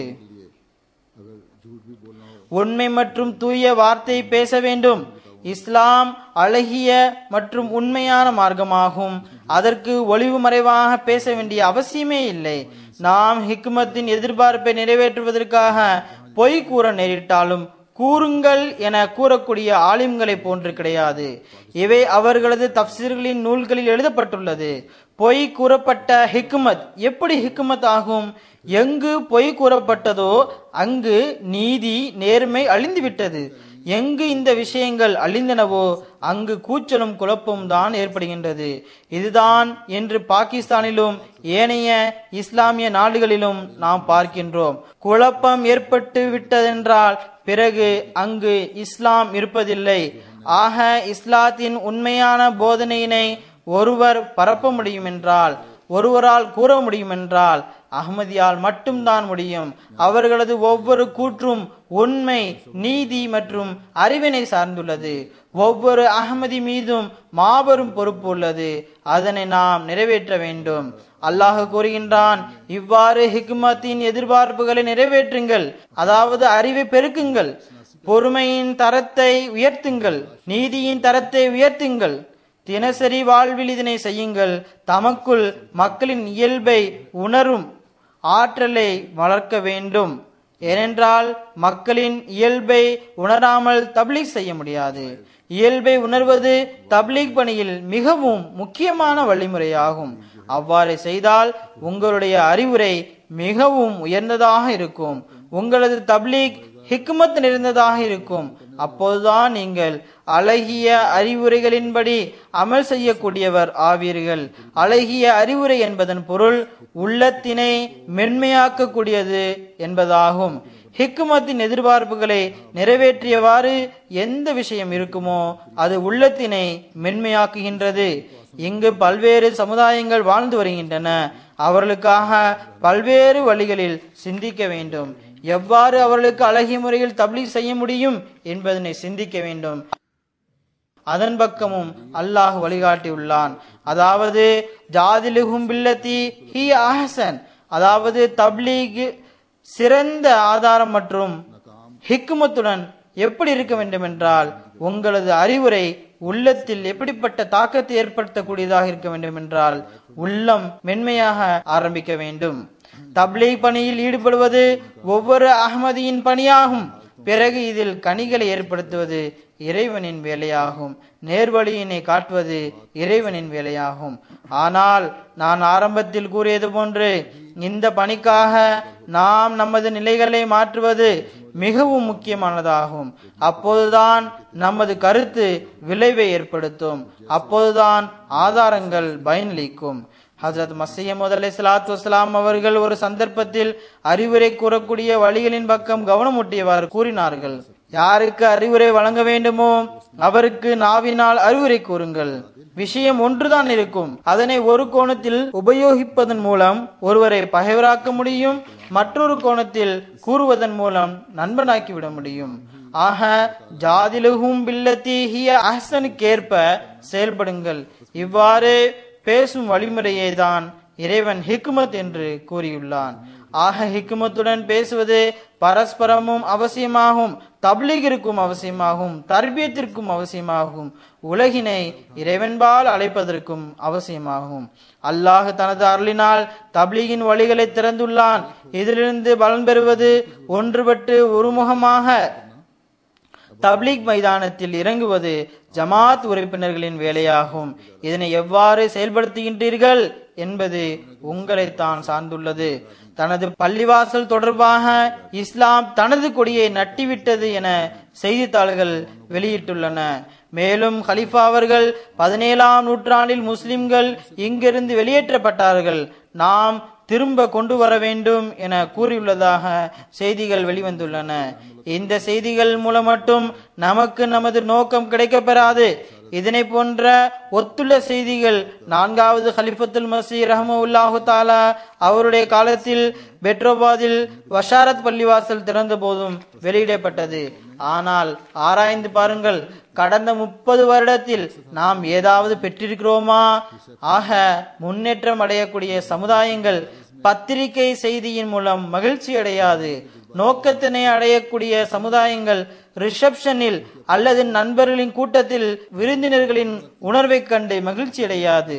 உண்மை மற்றும் தூய வார்த்தை பேச வேண்டும். இஸ்லாம் அழகிய மற்றும் உண்மையான மார்க்கமாகும். அதற்கு ஒளிவு மறைவாக பேச வேண்டிய அவசியமே இல்லை. நாம் ஹிக்மத்தின் எதிர்பார்ப்பை நிறைவேற்றுவதற்காக பொய் கூற நேரிட்டாலும் கூறுங்கள் என கூறக்கூடிய ஆலிம்களை போன்று கிடையாது. இவை அவர்களது தப்சீர்களின் நூல்களில் எழுதப்பட்டுள்ளது. பொய் கூறப்பட்ட ஹிக்மத் எப்படி ஹிக்மத் ஆகும்? எங்கு பொய் கூறப்பட்டதோ அங்கு நீதி நேர்மை அழிந்துவிட்டது. எங்கு இந்த விஷயங்கள் அழிந்தனவோ அங்கு கூச்சலும் குழப்பமும் தான் ஏற்படுகின்றது. இதுதான் என்று பாகிஸ்தானிலும் ஏனைய இஸ்லாமிய நாடுகளிலும் நாம் பார்க்கின்றோம். குழப்பம் ஏற்பட்டு விட்டதென்றால் பிறகு அங்கு இஸ்லாம் இருப்பதில்லை. ஆக இஸ்லாத்தின் உண்மையான போதனையினை ஒருவர் பரப்ப முடியும் என்றால், ஒருவரால் கூற முடியும் என்றால் அஹ்மதியால் மட்டும்தான் முடியும். அவர்களது ஒவ்வொரு கூற்றும் உண்மை, நீதி மற்றும் அறிவினை சார்ந்துள்ளது. ஒவ்வொரு அஹ்மதி மீதும் மாபெரும் பொறுப்பு உள்ளது. அதனை நாம் நிறைவேற்ற வேண்டும். அல்லாஹ் கூறுகின்றான், இவ்வாறு ஹிக்மத்தின் எதிர்பார்ப்புகளை நிறைவேற்றுங்கள், அதாவது அறிவை பெருக்குங்கள், பொறுமையின் தரத்தை உயர்த்துங்கள், நீதியின் தரத்தை உயர்த்துங்கள். தினசரி வாழ்வில் இதனை செய்யுங்கள். தமக்குள் மக்களின் இயல்பை உணரும் ஆற்றலை வளர்க்க வேண்டும். ஏனென்றால் மக்களின் இயல்பை உணராமல் தப்லீக் செய்ய முடியாது. இயல்பை உணர்வது தப்லீக் பணியில் மிகவும் முக்கியமான வழிமுறையாகும். அவ்வாறு செய்தால் உங்களுடைய அறிவுரை மிகவும் உயர்ந்ததாக இருக்கும். உங்களது தப்லீக் ஹிக்மத் நிறைந்ததாக இருக்கும். அப்போதுதான் நீங்கள் அழகிய அறிவுரைகளின்படி அமல் செய்யக்கூடியவர் ஆவீர்கள். அழகிய அறிவுரை என்பதன் பொருள் உள்ளத்தினை மென்மையாக்கக்கூடியது என்பதாகும். ஹிக்மத்தின் எதிர்பார்ப்புகளை நிறைவேற்றியவாறு எந்த விஷயம் இருக்குமோ அது உள்ளத்தினை மென்மையாக்குகின்றது. இங்கு பல்வேறு சமுதாயங்கள் வாழ்ந்து வருகின்றன. அவர்களுக்காக பல்வேறு வழிகளில் சிந்திக்க வேண்டும். எவ்வாறு அவர்களுக்கு அழகிய முறையில் தப்லீக் செய்ய முடியும் என்பதனை சிந்திக்க வேண்டும். அதன் பக்கமும் அல்லாஹ் வழிகாட்டியுள்ளான். அதாவது ஜாதிலுஹும் பில்லதி ஹி அஹ்சன், அதாவது தப்லீக் சிறந்த ஆதாரம் மற்றும் ஹிக்மத்துடன் எப்படி இருக்க வேண்டும் என்றால், உங்களது அறிவுரை உள்ளத்தில் எப்படிப்பட்ட தாக்கத்தை ஏற்படுத்தக்கூடியதாக இருக்க வேண்டும் என்றால் உள்ளம் மென்மையாக ஆரம்பிக்க வேண்டும். தப்லீக் பணியில் ஈடுபடுவது ஒவ்வொரு அஹ்மதியின் பணியாகும். பிறகு இதில் கனிகளை ஏற்படுத்துவது இறைவனின் வேலையாகும். நேர்வழியினை காட்டுவது இறைவனின் வேலையாகும். ஆனால் நான் ஆரம்பத்தில் கூறியது போன்று இந்த பணிக்காக நாம் நமது நிலைகளை மாற்றுவது மிகவும் முக்கியமானதாகும். அப்போதுதான் நமது கருத்து விளைவை ஏற்படுத்தும். அப்போதுதான் ஆதாரங்கள் பயனளிக்கும். ஹஜ்ரத் மஸீஹ் மவ்ஊத் அலைஹிஸ்ஸலாத்து வஸ்ஸலாம் அவர்கள் ஒரு சந்தர்ப்பத்தில் அறிவுரை கூறக்கூடிய வழிகளின் பக்கம் கவனமூட்டியவாறு கூறினார்கள், யாருக்கு அறிவுரை வழங்க வேண்டுமோ அவருக்கு நாவினால் அறிவுரை கூறுங்கள். விஷயம் ஒன்றுதான் இருக்கும். அதனை ஒரு கோணத்தில் உபயோகிப்பதன் மூலம் ஒருவரை பகைவராக்க முடியும், மற்றொரு கோணத்தில் கூறுவதன் மூலம் நண்பனாக்கிவிட முடியும். ஆக ஜாதிலுஹும் பில்லதி ஹிய அஹ்சனுக்கேற்ப செயல்படுங்கள். இவ்வாறு பேசும் வழிமுறையை தான் இறைவன் ஹிக்மத் என்று கூறியுள்ளான். ஆக ஹிக்மத்துடன் பேசுவது பரஸ்பரமும் அவசியமாகும், தப்லீகிற்கும் அவசியமாகும், தர்பியத்திற்கும் அவசியமாகும், உலகினை இறைவன்பால் அழைப்பதற்கும் அவசியமாகும். அல்லாஹ் தனது அருளினால் தப்லீகின் வழிகளை திறந்துள்ளான். இதிலிருந்து பலன் பெறுவது ஒன்றுபட்டு ஒருமுகமாக தப்லீக் மைதானத்தில் இறங்குவது ஜமாத் உறுப்பினர்களின் வேலையாகும். இதனை எவ்வாறு செயல்படுத்துகின்றீர்கள் என்பது உங்களைத்தான் சார்ந்துள்ளது. தனது பள்ளிவாசல் தொடர்பாக இஸ்லாம் தனது கொடியை நட்டிவிட்டது என செய்தித்தாள்கள் வெளியிட்டுள்ளன. மேலும் ஹலிஃபா அவர்கள் 17ஆம் நூற்றாண்டில் முஸ்லிம்கள் இங்கிருந்து வெளியேற்றப்பட்டார்கள், நாம் திரும்ப கொண்டு வர வேண்டும் என கூறியுள்ளதாக செய்திகள் வெளிவந்துள்ளன. இந்த செய்திகள் மூலம் மட்டும் நமக்கு நமது நோக்கம் கிடைக்கப்பெறாது. இதனை போன்ற ஒத்துள்ள செய்திகள் 4வது ஹலிஃபத்துல் மஸீஹ் ரஹ்மத்துல்லாஹு தஆலா அவருடைய காலத்தில் பெட்ரோபாதில் வஷாரத் பள்ளிவாசல் திறந்த போதும் வெளியிடப்பட்டது. ஆனால் ஆராய்ந்து பாருங்கள், கடந்த 30 வருடத்தில் நாம் ஏதாவது பெற்றிருக்கிறோமா? ஆக முன்னேற்றம் அடையக்கூடிய சமுதாயங்கள் பத்திரிகை செய்தியின் மூலம் மகிழ்ச்சி அடையாது. நோக்கத்தினை அடையக்கூடிய சமுதாயங்கள் ரிசப்ஷனில் அல்லது நண்பர்களின் கூட்டத்தில் விருந்தினர்களின் உணர்வை கண்டு மகிழ்ச்சி அடையாது.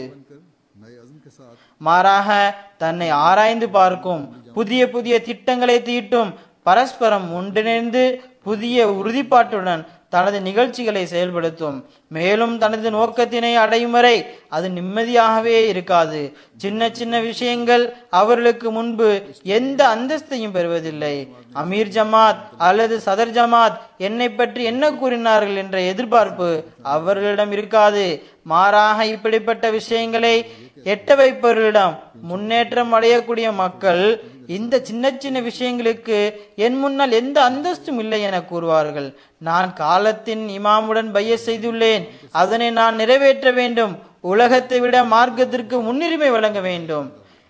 மாறாக தன்னை ஆராய்ந்து பார்க்கும், புதிய புதிய திட்டங்களை தீட்டும், பரஸ்பரம் ஒன்றிணைந்து புதிய உறுதிப்பாட்டுடன் தனது நிகழ்ச்சிகளை செயல்படுத்தும். மேலும் தனது நோக்கத்தினை அடையும் வரை அது நிம்மதியாகவே இருக்காது. சின்ன சின்ன விஷயங்கள் அவர்களுக்கு முன்பு எந்த அந்தஸ்தையும் பெறுவதில்லை. அமீர் ஜமாத் அல்லது சதர் ஜமாத் என்னை பற்றி என்ன கூறினார்கள் என்ற எதிர்பார்ப்பு அவர்களிடம் இருக்காது. மாறாக இப்படிப்பட்ட விஷயங்களை எட்ட வைப்பவர்களிடம் முன்னேற்றம் அடையக்கூடிய மக்கள் இந்த சின்ன சின்ன விஷயங்களுக்கு என் முன்னால் எந்த அந்தஸ்தும் இல்லை என கூறுவார்கள். நான் காலத்தின் இமாமுடன் பைய செய்துள்ளேன், அதனை நான் நிறைவேற்ற வேண்டும், உலகத்தை விட மார்க்கத்திற்கு முன்னுரிமை வழங்க வேண்டும்.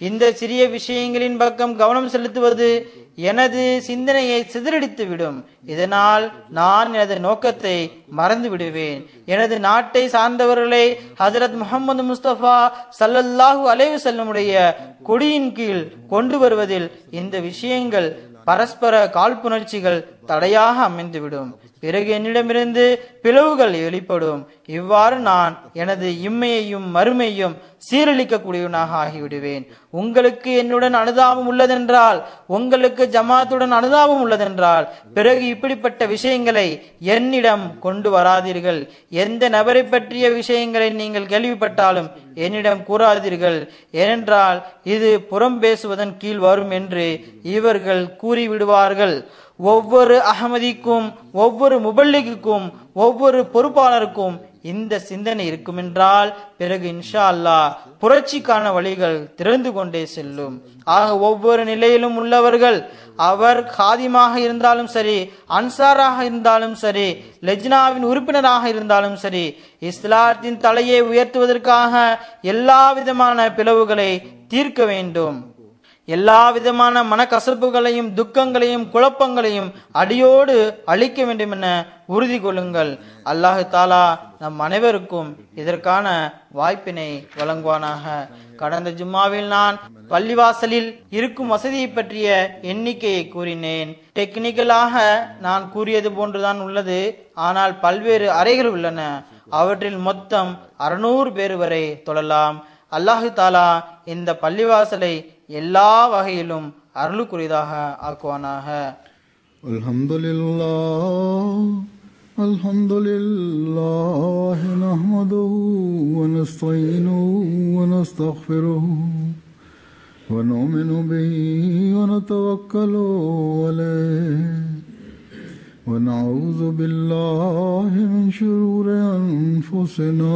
இந்த சிறிய விஷயங்களின் பக்கம் கவனம் செலுத்துவது எனது சிந்தனையை சிதறடித்து விடும். இதனால் நான் எனது நோக்கத்தை மறந்து விடுவேன். எனது நாட்டை சார்ந்தவர்களை ஹஜரத் முஹம்மது முஸ்தபா ஸல்லல்லாஹு அலைஹி வஸல்லமுடைய கொடியின் கீழ் கொண்டு வருவதில் இந்த விஷயங்கள் பரஸ்பர காழ்ப்புணர்ச்சிகள் தடையாக அமைந்துவிடும். பிறகு என்னிடமிருந்து பிளவுகள் வெளிப்படும். இவ்வாறு நான் எனது இம்மையையும் மறுமையையும் சீரழிக்கக்கூடியவனாக ஆகிவிடுவேன். உங்களுக்கு என்னுடன் அனுதாபம் உள்ளதென்றால், உங்களுக்கு ஜமாத்துடன் அனுதாபம் உள்ளதென்றால், பிறகு இப்படிப்பட்ட விஷயங்களை என்னிடம் கொண்டு வராதீர்கள். எந்த நபரை பற்றிய விஷயங்களை நீங்கள் கேள்விப்பட்டாலும் என்னிடம் கூறாதீர்கள். ஏனென்றால் இது புறம் பேசுவதன் கீழ் வரும் என்று இவர்கள் கூறிவிடுவார்கள். ஒவ்வொரு அகமதிக்கும், ஒவ்வொரு முபல்லிகுக்கும், ஒவ்வொரு பொறுப்பாளருக்கும் இந்த சிந்தனை இருக்கும் என்றால் பிறகு இன்ஷா அல்லாஹ் புரட்சிக்கான வழிகள் திறந்து கொண்டே செல்லும். ஆக ஒவ்வொரு நிலையிலும் உள்ளவர்கள், அவர் காதிமாக இருந்தாலும் சரி, அன்சாராக இருந்தாலும் சரி, லெஜ்னாவின் உறுப்பினராக இருந்தாலும் சரி, இஸ்லாத்தின் தலையை உயர்த்துவதற்காக எல்லா விதமான பிளவுகளை தீர்க்க வேண்டும். எல்லா விதமான மனக்கசப்புகளையும் துக்கங்களையும் குழப்பங்களையும் அடியோடு அழிக்க வேண்டும் என உறுதி கொள்ளுங்கள். அல்லாஹு தாலா நம் அனைவருக்கும் இதற்கான வாய்ப்பினை வழங்குவானாக. கடந்த ஜும்மாவில் நான் பள்ளிவாசலில் இருக்கும் வசதியை பற்றிய எண்ணிக்கையை கூறினேன். டெக்னிக்கலாக நான் கூறியது போன்றுதான் உள்ளது. ஆனால் பல்வேறு அறைகள் உள்ளன. அவற்றில் மொத்தம் 600 பேர் வரை தொழலாம். அல்லாஹு தாலா இந்த பள்ளிவாசலை எல்லா வகையிலும் அருளுக்குரியதாக ஆக்குவானாக. அல்ஹம்துலில்லாஹ் நஹ்மதுஹு வ நஸ்தஈனுஹு வ நஸ்தக்ஃபிருஹு வ நு'மினு பிஹி வ நதவக்கலு அலைஹி வ நஊது பில்லாஹி மின் ஷுரூரி அன்ஃபுஸினா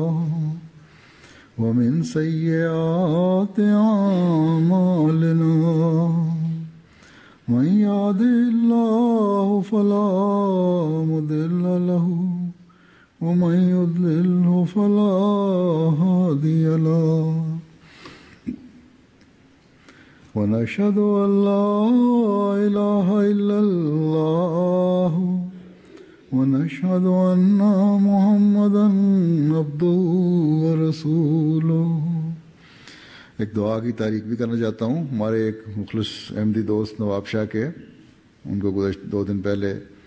ومن سيئات أعمالنا من يهده الله فلا مضل له ومن يضلله فلا هادي له ونشهد أن لا إله إلا الله ونشهد أن محمدا عبده ورسوله. एक दुआ की तारीफ भी करना चाहता हूँ. हमारे एक मुखलिस अहमदी दोस्त नवाब शाह के, उनको गुज़श्त 2 दिन पहले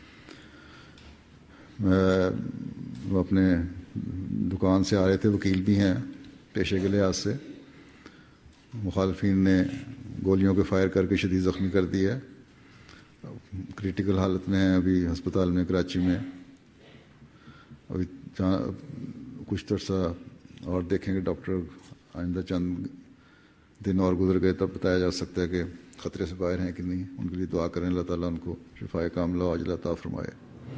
वो अपने दुकान से आ रहे थे. वकील भी हैं पेशे के लिहाज से. मुखालफीन ने गोलियों के फायर करके शदीद ज़ख्मी कर दिया. क्रिटिकल हालत में है अभी अस्पताल में कराची में. अभी कुछ तरसा और देखेंगे डॉक्टर. आइंदा चंद दिन और गुजर गए तब बताया जा सकता है कि ख़तरे से बाहर हैं कि नहीं. उनके लिए दुआ करें. अल्लाह ताला उनको शिफाए कामिला अजल अता फरमाए.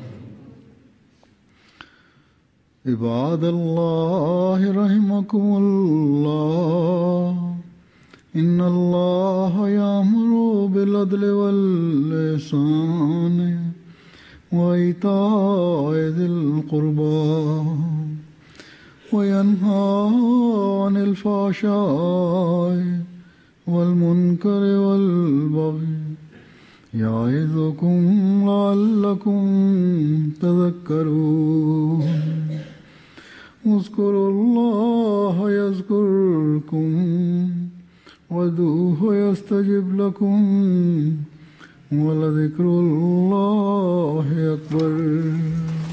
इबादल्लाह रहमकुमुल्लाह إن الله يأمر بالعدل والإحسان وإيتاء ذي القربى وينهى عن الفحشاء والمنكر والبغي يعظكم لعلكم تذكرون. اذكروا الله يذكركم وادعوه يستجب لكم ولذكر الله أكبر.